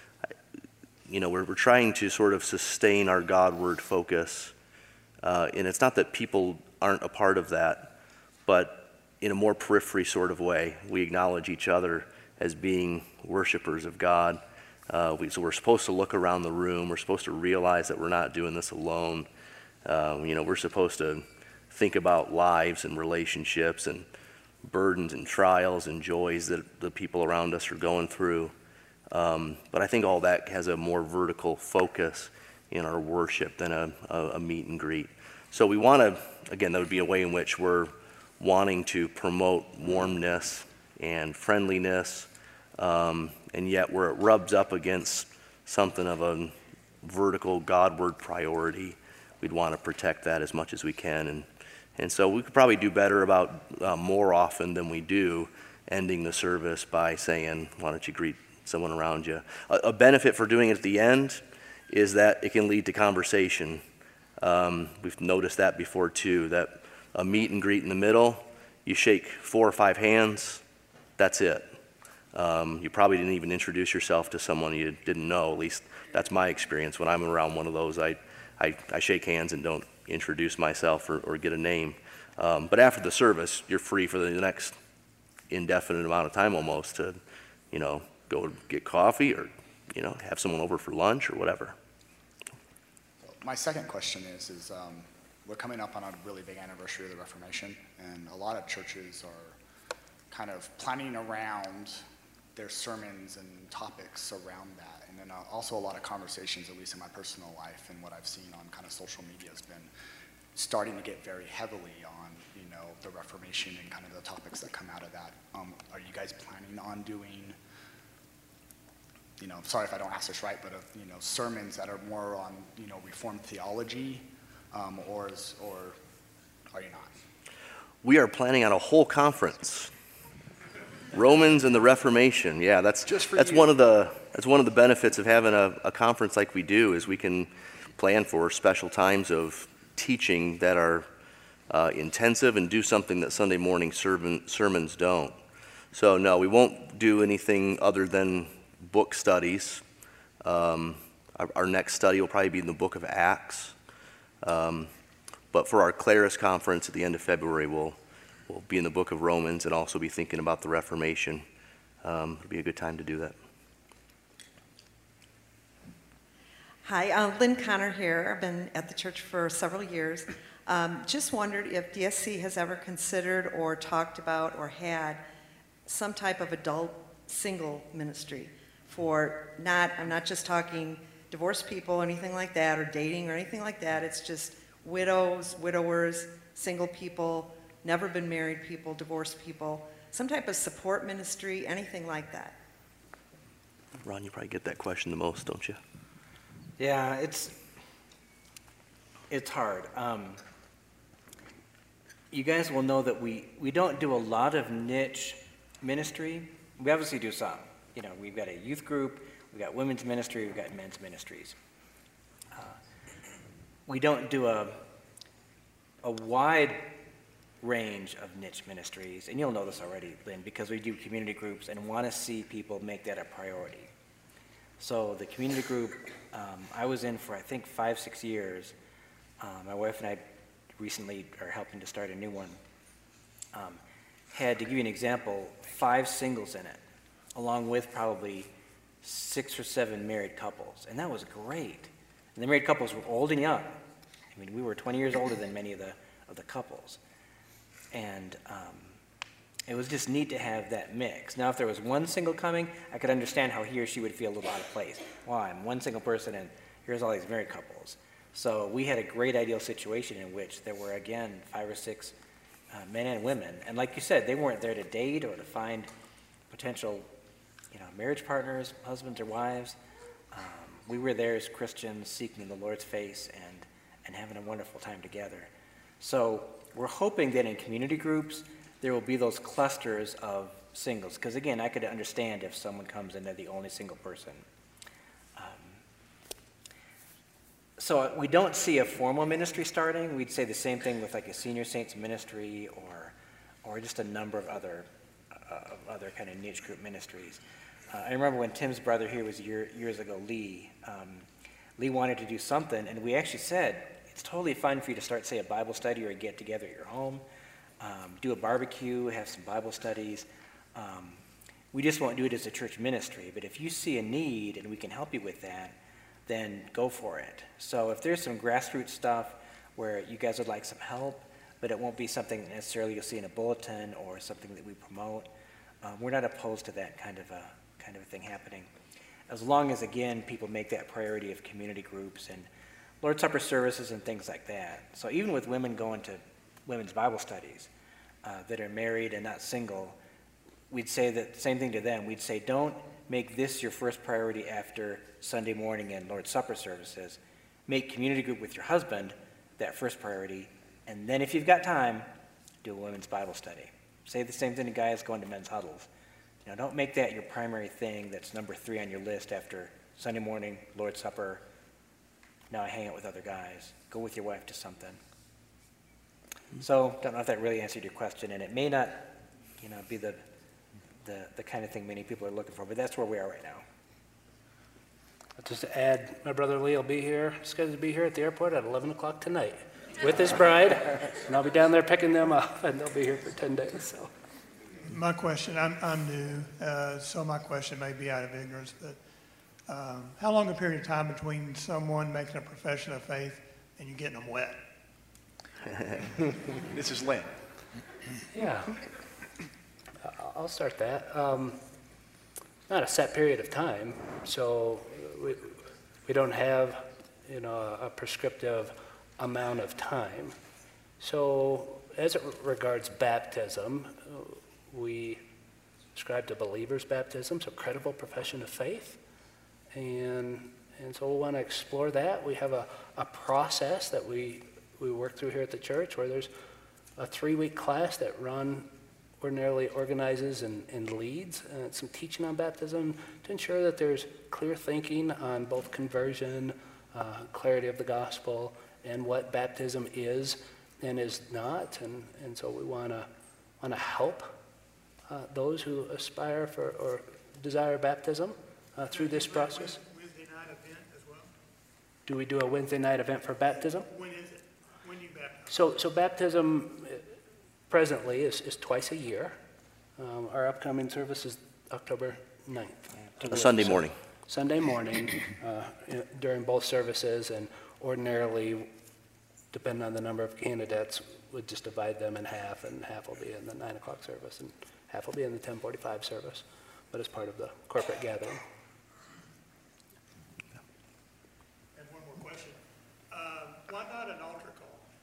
Speaker 1: You know, we're, we're trying to sort of sustain our Godward focus. Uh, and it's not that people aren't a part of that, but in a more periphery sort of way. We acknowledge each other as being worshipers of God. Uh, we, so we're supposed to look around the room. We're supposed to realize that we're not doing this alone. Uh, you know, we're supposed to think about lives and relationships and burdens and trials and joys that the people around us are going through. Um, but I think all that has a more vertical focus in our worship than a, a, a meet and greet. So we want to, again, that would be a way in which we're wanting to promote warmness and friendliness, um, and yet where it rubs up against something of a vertical Godward priority, we'd want to protect that as much as we can. And, and so we could probably do better about uh, more often than we do ending the service by saying, why don't you greet someone around you. A, a benefit for doing it at the end is that it can lead to conversation. Um, we've noticed that before too, that a meet and greet in the middle, you shake four or five hands, that's it. Um, you probably didn't even introduce yourself to someone you didn't know. At least that's my experience. When I'm around one of those, I, I, I shake hands and don't introduce myself or, or get a name. Um, but after the service, you're free for the next indefinite amount of time almost to, you know, go get coffee or, you know, have someone over for lunch or whatever.
Speaker 10: My second question is, is um, we're coming up on a really big anniversary of the Reformation, and a lot of churches are kind of planning around their sermons and topics around that. And then uh, also a lot of conversations, at least in my personal life and what I've seen on kind of social media, has been starting to get very heavily on, you know, the Reformation and kind of the topics that come out of that. Um, are you guys planning on doing, you know, sorry if I don't ask this right, but, uh, you know, sermons that are more on, you know, Reformed theology, um, or, is, or are you not?
Speaker 1: We are planning on a whole conference. Romans and the Reformation. Yeah, that's
Speaker 3: Just for
Speaker 1: that's
Speaker 3: you.
Speaker 1: one of the that's one of the benefits of having a, a conference like we do, is we can plan for special times of teaching that are uh, intensive and do something that Sunday morning sermon, sermons don't. So no, we won't do anything other than book studies. Um, our, our next study will probably be in the book of Acts. Um, but for our Claris conference at the end of February, we'll, we'll be in the book of Romans and also be thinking about the Reformation. Um, it'll be a good time to do that.
Speaker 11: Hi, uh, Lynn Connor here. I've been at the church for several years. Um, just wondered if D S C has ever considered or talked about or had some type of adult single ministry for not, I'm not just talking divorced people or anything like that, or dating or anything like that. It's just widows, widowers, single people, never been married people, divorced people, some type of support ministry, anything like that.
Speaker 1: Ron, you probably get that question the most, don't you?
Speaker 6: Yeah, it's, it's hard. Um, you guys will know that we, we don't do a lot of niche ministry. We obviously do some. You know, we've got a youth group, we've got women's ministry, we've got men's ministries. Uh, we don't do a, a wide range of niche ministries, and you'll know this already, Lynn, because we do community groups and want to see people make that a priority. So the community group um, I was in for, I think, five, six years. Uh, my wife and I recently are helping to start a new one. Um, had, to give you an example, five singles in it, along with probably six or seven married couples. And that was great. And the married couples were old and young. I mean, we were twenty years older than many of the, of the couples. And um, it was just neat to have that mix. Now, if there was one single coming, I could understand how he or she would feel a little out of place. Well, I'm one single person, and here's all these married couples. So we had a great ideal situation in which there were, again, five or six uh, men and women. And like you said, they weren't there to date or to find potential, you know, marriage partners, husbands or wives. Um, we were there as Christians seeking the Lord's face and, and having a wonderful time together. So we're hoping that in community groups, there will be those clusters of singles. Because again, I could understand if someone comes in, they're the only single person. Um, so we don't see a formal ministry starting. We'd say the same thing with like a senior saints ministry or, or just a number of other, uh, of other kind of niche group ministries. Uh, I remember when Tim's brother here was year, years ago, Lee. Um, Lee wanted to do something, and we actually said, it's totally fine for you to start, say, a Bible study or a get-together at your home. Um, do a barbecue, have some Bible studies. Um, we just won't do it as a church ministry, but if you see a need and we can help you with that, then go for it. So if there's some grassroots stuff where you guys would like some help, but it won't be something that necessarily you'll see in a bulletin or something that we promote, um, we're not opposed to that kind of a kind of a thing happening. As long as, again, people make that priority of community groups and Lord's Supper services and things like that. So even with women going to women's Bible studies uh, that are married and not single, we'd say the same thing to them. We'd say, don't make this your first priority after Sunday morning and Lord's Supper services. Make community group with your husband that first priority, and then if you've got time, do a women's Bible study. Say the same thing to guys going to men's huddles. You know, don't make that your primary thing that's number three on your list after Sunday morning, Lord's Supper. Now I hang out with other guys. Go with your wife to something. So, don't know if that really answered your question, and it may not, you know, be the, the, the kind of thing many people are looking for, but that's where we are right now.
Speaker 5: Just to add, my brother Lee will be here, scheduled to be here at the airport at eleven o'clock tonight with his bride, and I'll be down there picking them up, and they'll be here for ten days, so.
Speaker 12: My question, I'm, I'm new, uh, so my question may be out of ignorance, but um, how long a period of time between someone making a profession of faith and you getting them wet?
Speaker 3: This is Lynn.
Speaker 5: Yeah, I- I'll start that. Um, Not a set period of time, so we, we don't have, you know, a prescriptive amount of time. So as it regards baptism, we ascribe to believers' baptism, so credible profession of faith. And, and so we want to explore that. We have a, a process that we, we work through here at the church where there's a three-week class that Ron ordinarily organizes and, and leads, uh, some teaching on baptism to ensure that there's clear thinking on both conversion, uh, clarity of the gospel, and what baptism is and is not. And, and so we want to want to help uh, those who aspire for or desire baptism uh, through this process.
Speaker 12: Wednesday night event as well?
Speaker 5: Do we do a Wednesday night event for baptism?
Speaker 12: When is it? When do you baptize?
Speaker 5: So, so baptism uh, presently is, is twice a year. Um, our upcoming service is October ninth.
Speaker 1: A Sunday morning.
Speaker 5: Sunday morning uh, during both services, and ordinarily, depending on the number of candidates, we'd just divide them in half, and half will be in the nine o'clock service, and half will be in the ten forty-five service, but as part of the corporate gathering.
Speaker 12: And one more question. Uh, why not an altar call?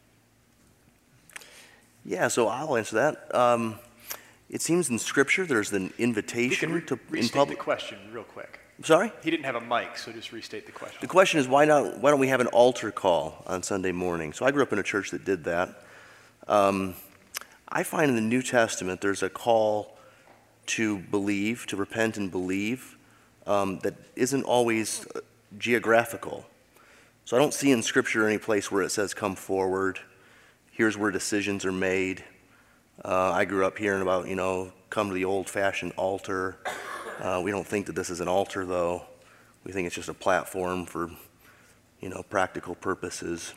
Speaker 1: Yeah, so I'll answer that. Um, it seems in Scripture there's an invitation
Speaker 3: re-
Speaker 1: to in
Speaker 3: restate
Speaker 1: public.
Speaker 3: the question real quick.
Speaker 1: Sorry?
Speaker 3: He didn't have a mic, so just restate the question.
Speaker 1: The question is, why not? Why don't we have an altar call on Sunday morning? So I grew up in a church that did that. Um, I find in the New Testament there's a call to believe, to repent and believe, um, that isn't always uh, geographical. So I don't see in Scripture any place where it says, "Come forward. Here's where decisions are made." Uh, I grew up hearing about, you know, come to the old-fashioned altar. Uh, we don't think that this is an altar, though. We think it's just a platform for, you know, practical purposes.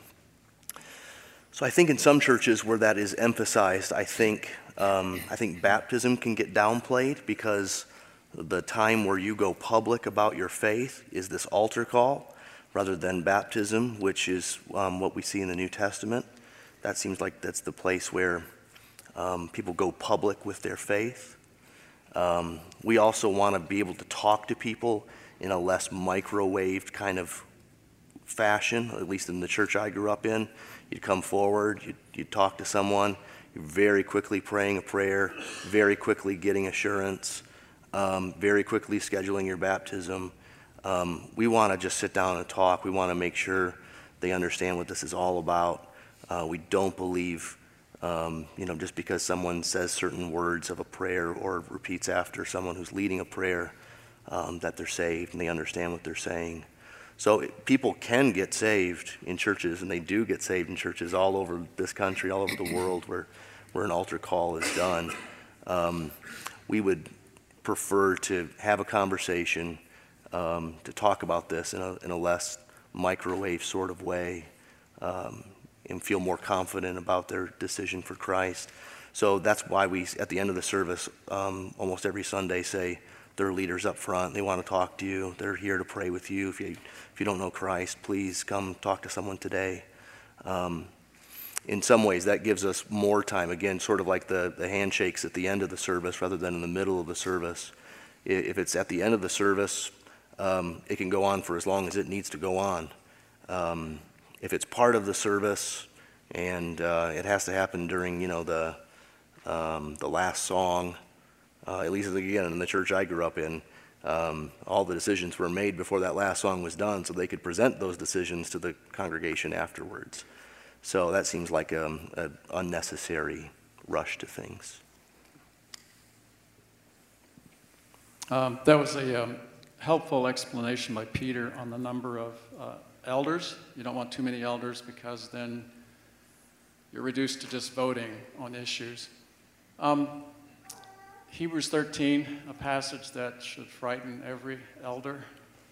Speaker 1: So I think in some churches where that is emphasized, I think um, I think baptism can get downplayed because the time where you go public about your faith is this altar call rather than baptism, which is um, what we see in the New Testament. That seems like that's the place where um, people go public with their faith. Um, we also want to be able to talk to people in a less microwaved kind of fashion, at least in the church I grew up in. You'd come forward, you'd, you'd talk to someone, you're very quickly praying a prayer, very quickly getting assurance, um, very quickly scheduling your baptism. Um, we want to just sit down and talk. We want to make sure they understand what this is all about. Uh, we don't believe, um, you know, just because someone says certain words of a prayer or repeats after someone who's leading a prayer, um, that they're saved and they understand what they're saying. So it, people can get saved in churches, and they do get saved in churches all over this country, all over the world, where, where an altar call is done. Um, we would prefer to have a conversation, um, to talk about this in a, in a less microwave sort of way, um, and feel more confident about their decision for Christ. So that's why we, at the end of the service, um, almost every Sunday say, there are leaders up front. They want to talk to you. They're here to pray with you. If you, if you don't know Christ, please come talk to someone today. Um, in some ways, that gives us more time. Again, sort of like the, the handshakes at the end of the service rather than in the middle of the service. If it's at the end of the service, um, it can go on for as long as it needs to go on. Um, if it's part of the service and uh, it has to happen during, you know, the um, the last song, uh, at least again in the church I grew up in, um, all the decisions were made before that last song was done, so they could present those decisions to the congregation afterwards. So that seems like um, an unnecessary rush to things.
Speaker 13: Um, that was a um, helpful explanation by Peter on the number of uh, elders. You don't want too many elders because then you're reduced to just voting on issues. Um, Hebrews thirteen, a passage that should frighten every elder.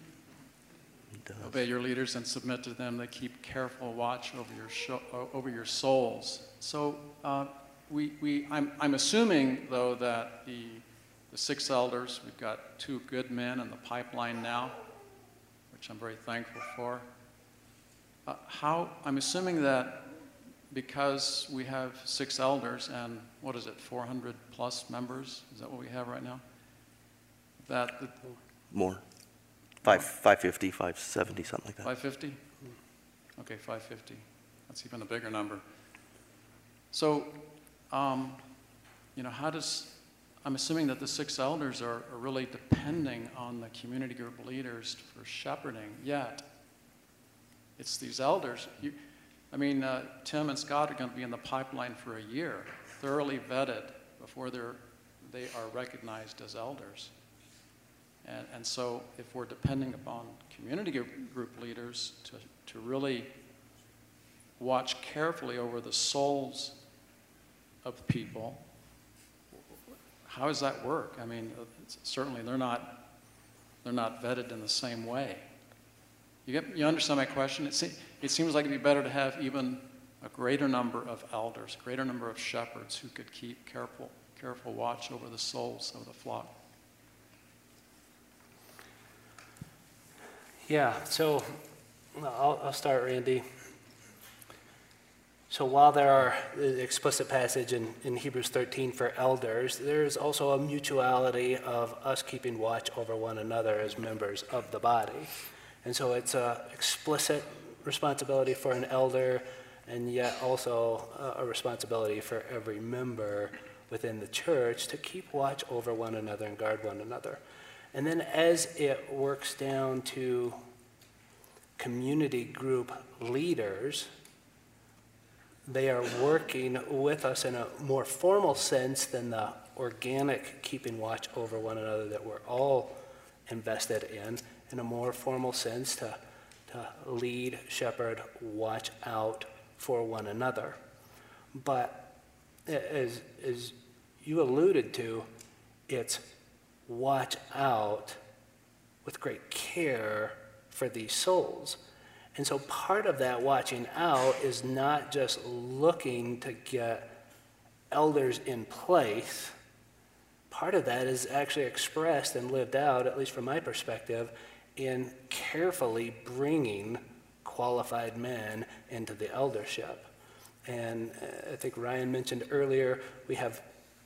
Speaker 13: Obey your leaders and submit to them. They keep careful watch over your sho- over your souls. So uh, we, we, I'm, I'm assuming, though, that the, the six elders, we've got two good men in the pipeline now, which I'm very thankful for. Uh, how, I'm assuming that because we have six elders and, what is it, four hundred plus members? Is that what we have right now? That the,
Speaker 1: More. Five, five fifty, five seventy, something like that.
Speaker 13: five fifty? Okay, five fifty. That's even a bigger number. So, um, you know, how does, I'm assuming that the six elders are, are really depending on the community group leaders for shepherding, yet it's these elders. You, I mean, uh, Tim and Scott are going to be in the pipeline for a year, thoroughly vetted before they're, they are recognized as elders. And, and so if we're depending upon community group, group leaders to, to really watch carefully over the souls of people, how does that work? I mean, certainly they're not, they're not vetted in the same way. You, get, you understand my question? It, se it seems like it'd be better to have even a greater number of elders, a greater number of shepherds who could keep careful, careful watch over the souls of the flock.
Speaker 5: Yeah, so I'll, I'll start, Randy. So while there are the explicit passage in, in Hebrews thirteen for elders, there is also a mutuality of us keeping watch over one another as members of the body. And so it's a explicit responsibility for an elder, and yet also a, a responsibility for every member within the church to keep watch over one another and guard one another. And then as it works down to community group leaders, they are working with us in a more formal sense than the organic keeping watch over one another that we're all invested in, in a more formal sense to, to lead, shepherd, watch out for one another. But as, as you alluded to, it's watch out with great care for these souls. And so part of that watching out is not just looking to get elders in place. Part of that is actually expressed and lived out, at least from my perspective, in carefully bringing qualified men into the eldership. And I think Ryan mentioned earlier, we have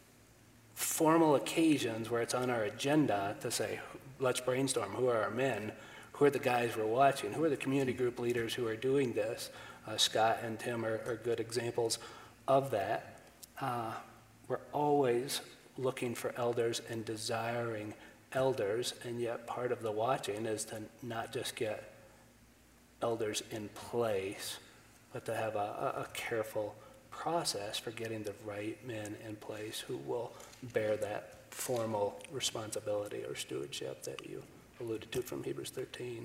Speaker 5: formal occasions where it's on our agenda to say, let's brainstorm, who are our men? Who are the guys we're watching? Who are the community group leaders who are doing this? Uh, Scott and Tim are, are good examples of that. Uh, we're always looking for elders and desiring elders, and yet part of the watching is to not just get elders in place, but to have a, a careful process for getting the right men in place who will bear that formal responsibility or stewardship that you alluded to from Hebrews thirteen.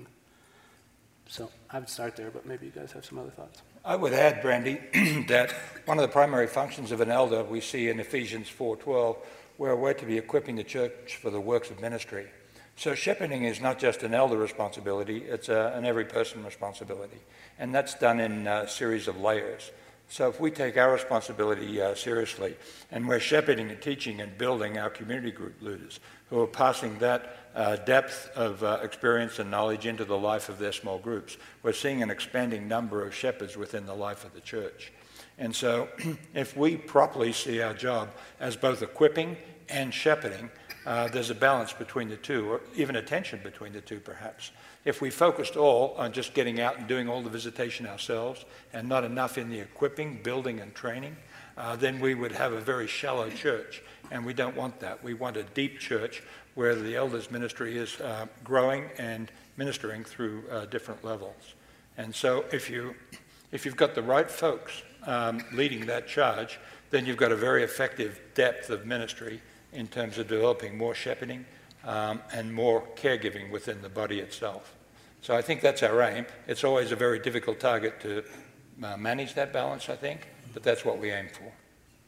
Speaker 5: So I would start there, but maybe you guys have some other thoughts.
Speaker 4: I would add, Brandy, that one of the primary functions of an elder we see in Ephesians four twelve, where we're to be equipping the church for the works of ministry. So shepherding is not just an elder responsibility, it's a, an every person responsibility. And that's done in a series of layers. So if we take our responsibility uh, seriously, and we're shepherding and teaching and building our community group leaders who are passing that uh, depth of uh, experience and knowledge into the life of their small groups, we're seeing an expanding number of shepherds within the life of the church. And so if we properly see our job as both equipping and shepherding, uh, there's a balance between the two, or even a tension between the two perhaps. If we focused all on just getting out and doing all the visitation ourselves and not enough in the equipping, building, and training, uh, then we would have a very shallow church, and we don't want that. We want a deep church where the elders' ministry is uh, growing and ministering through uh, different levels. And so if, you, if you've got the right folks um, leading that charge, then you've got a very effective depth of ministry in terms of developing more shepherding um, and more caregiving within the body itself. So I think that's our aim. It's always a very difficult target to uh, manage that balance, I think, but that's what we aim for.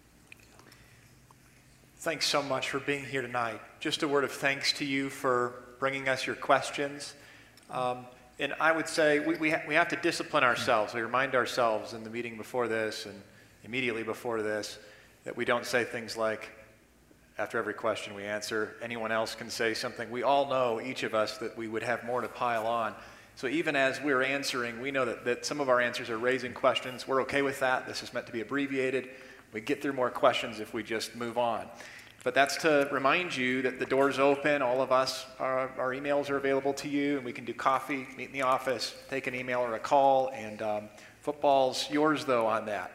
Speaker 3: Thanks so much for being here tonight. Just a word of thanks to you for bringing us your questions. Um, and I would say we, we, ha we have to discipline ourselves. We remind ourselves in the meeting before this and immediately before this that we don't say things like, after every question we answer, anyone else can say something. We all know, each of us, that we would have more to pile on. So even as we're answering, we know that, that some of our answers are raising questions. We're okay with that. This is meant to be abbreviated. We get through more questions if we just move on. But that's to remind you that the door's open. All of us, our, our emails are available to you, and we can do coffee, meet in the office, take an email or a call, and um, football's yours, though, on that.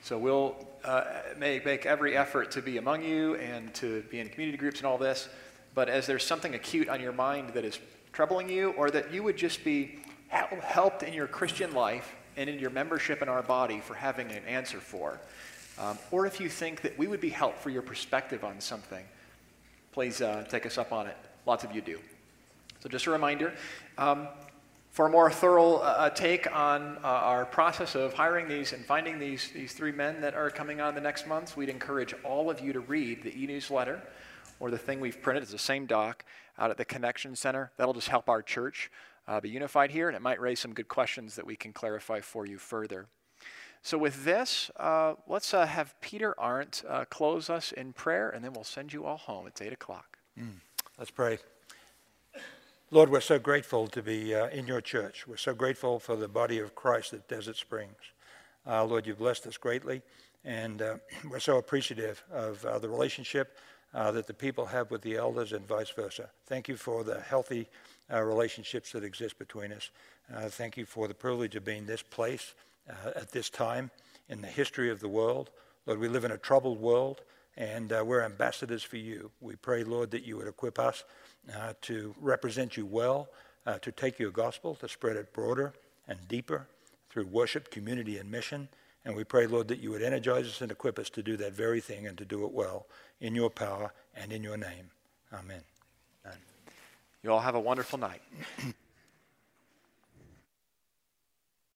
Speaker 3: So we'll uh, make, make every effort to be among you and to be in community groups and all this. But as there's something acute on your mind that is troubling you, or that you would just be hel- helped in your Christian life and in your membership in our body for having an answer for, um, or if you think that we would be helped for your perspective on something, please uh, take us up on it. Lots of you do. So just a reminder, um, for a more thorough uh, take on uh, our process of hiring these and finding these, these three men that are coming on the next month, we'd encourage all of you to read the e-newsletter or the thing we've printed. It's the same doc out at the Connection Center. That'll just help our church uh, be unified here, and it might raise some good questions that we can clarify for you further. So with this, uh, let's uh, have Peter Arndt uh, close us in prayer, and then we'll send you all home. It's eight o'clock.
Speaker 14: Mm. Let's pray. Lord, we're so grateful to be uh, in your church. We're so grateful for the body of Christ at Desert Springs. Uh, Lord, you've blessed us greatly, and uh, we're so appreciative of uh, the relationship uh, that the people have with the elders and vice versa. Thank you for the healthy uh, relationships that exist between us. Uh, thank you for the privilege of being this place uh, at this time in the history of the world. Lord, we live in a troubled world, and uh, we're ambassadors for you. We pray, Lord, that you would equip us uh, to represent you well, uh, to take your gospel, to spread it broader and deeper through worship, community, and mission. And we pray, Lord, that you would energize us and equip us to do that very thing and to do it well in your power and in your name. Amen.
Speaker 3: You all have a wonderful night.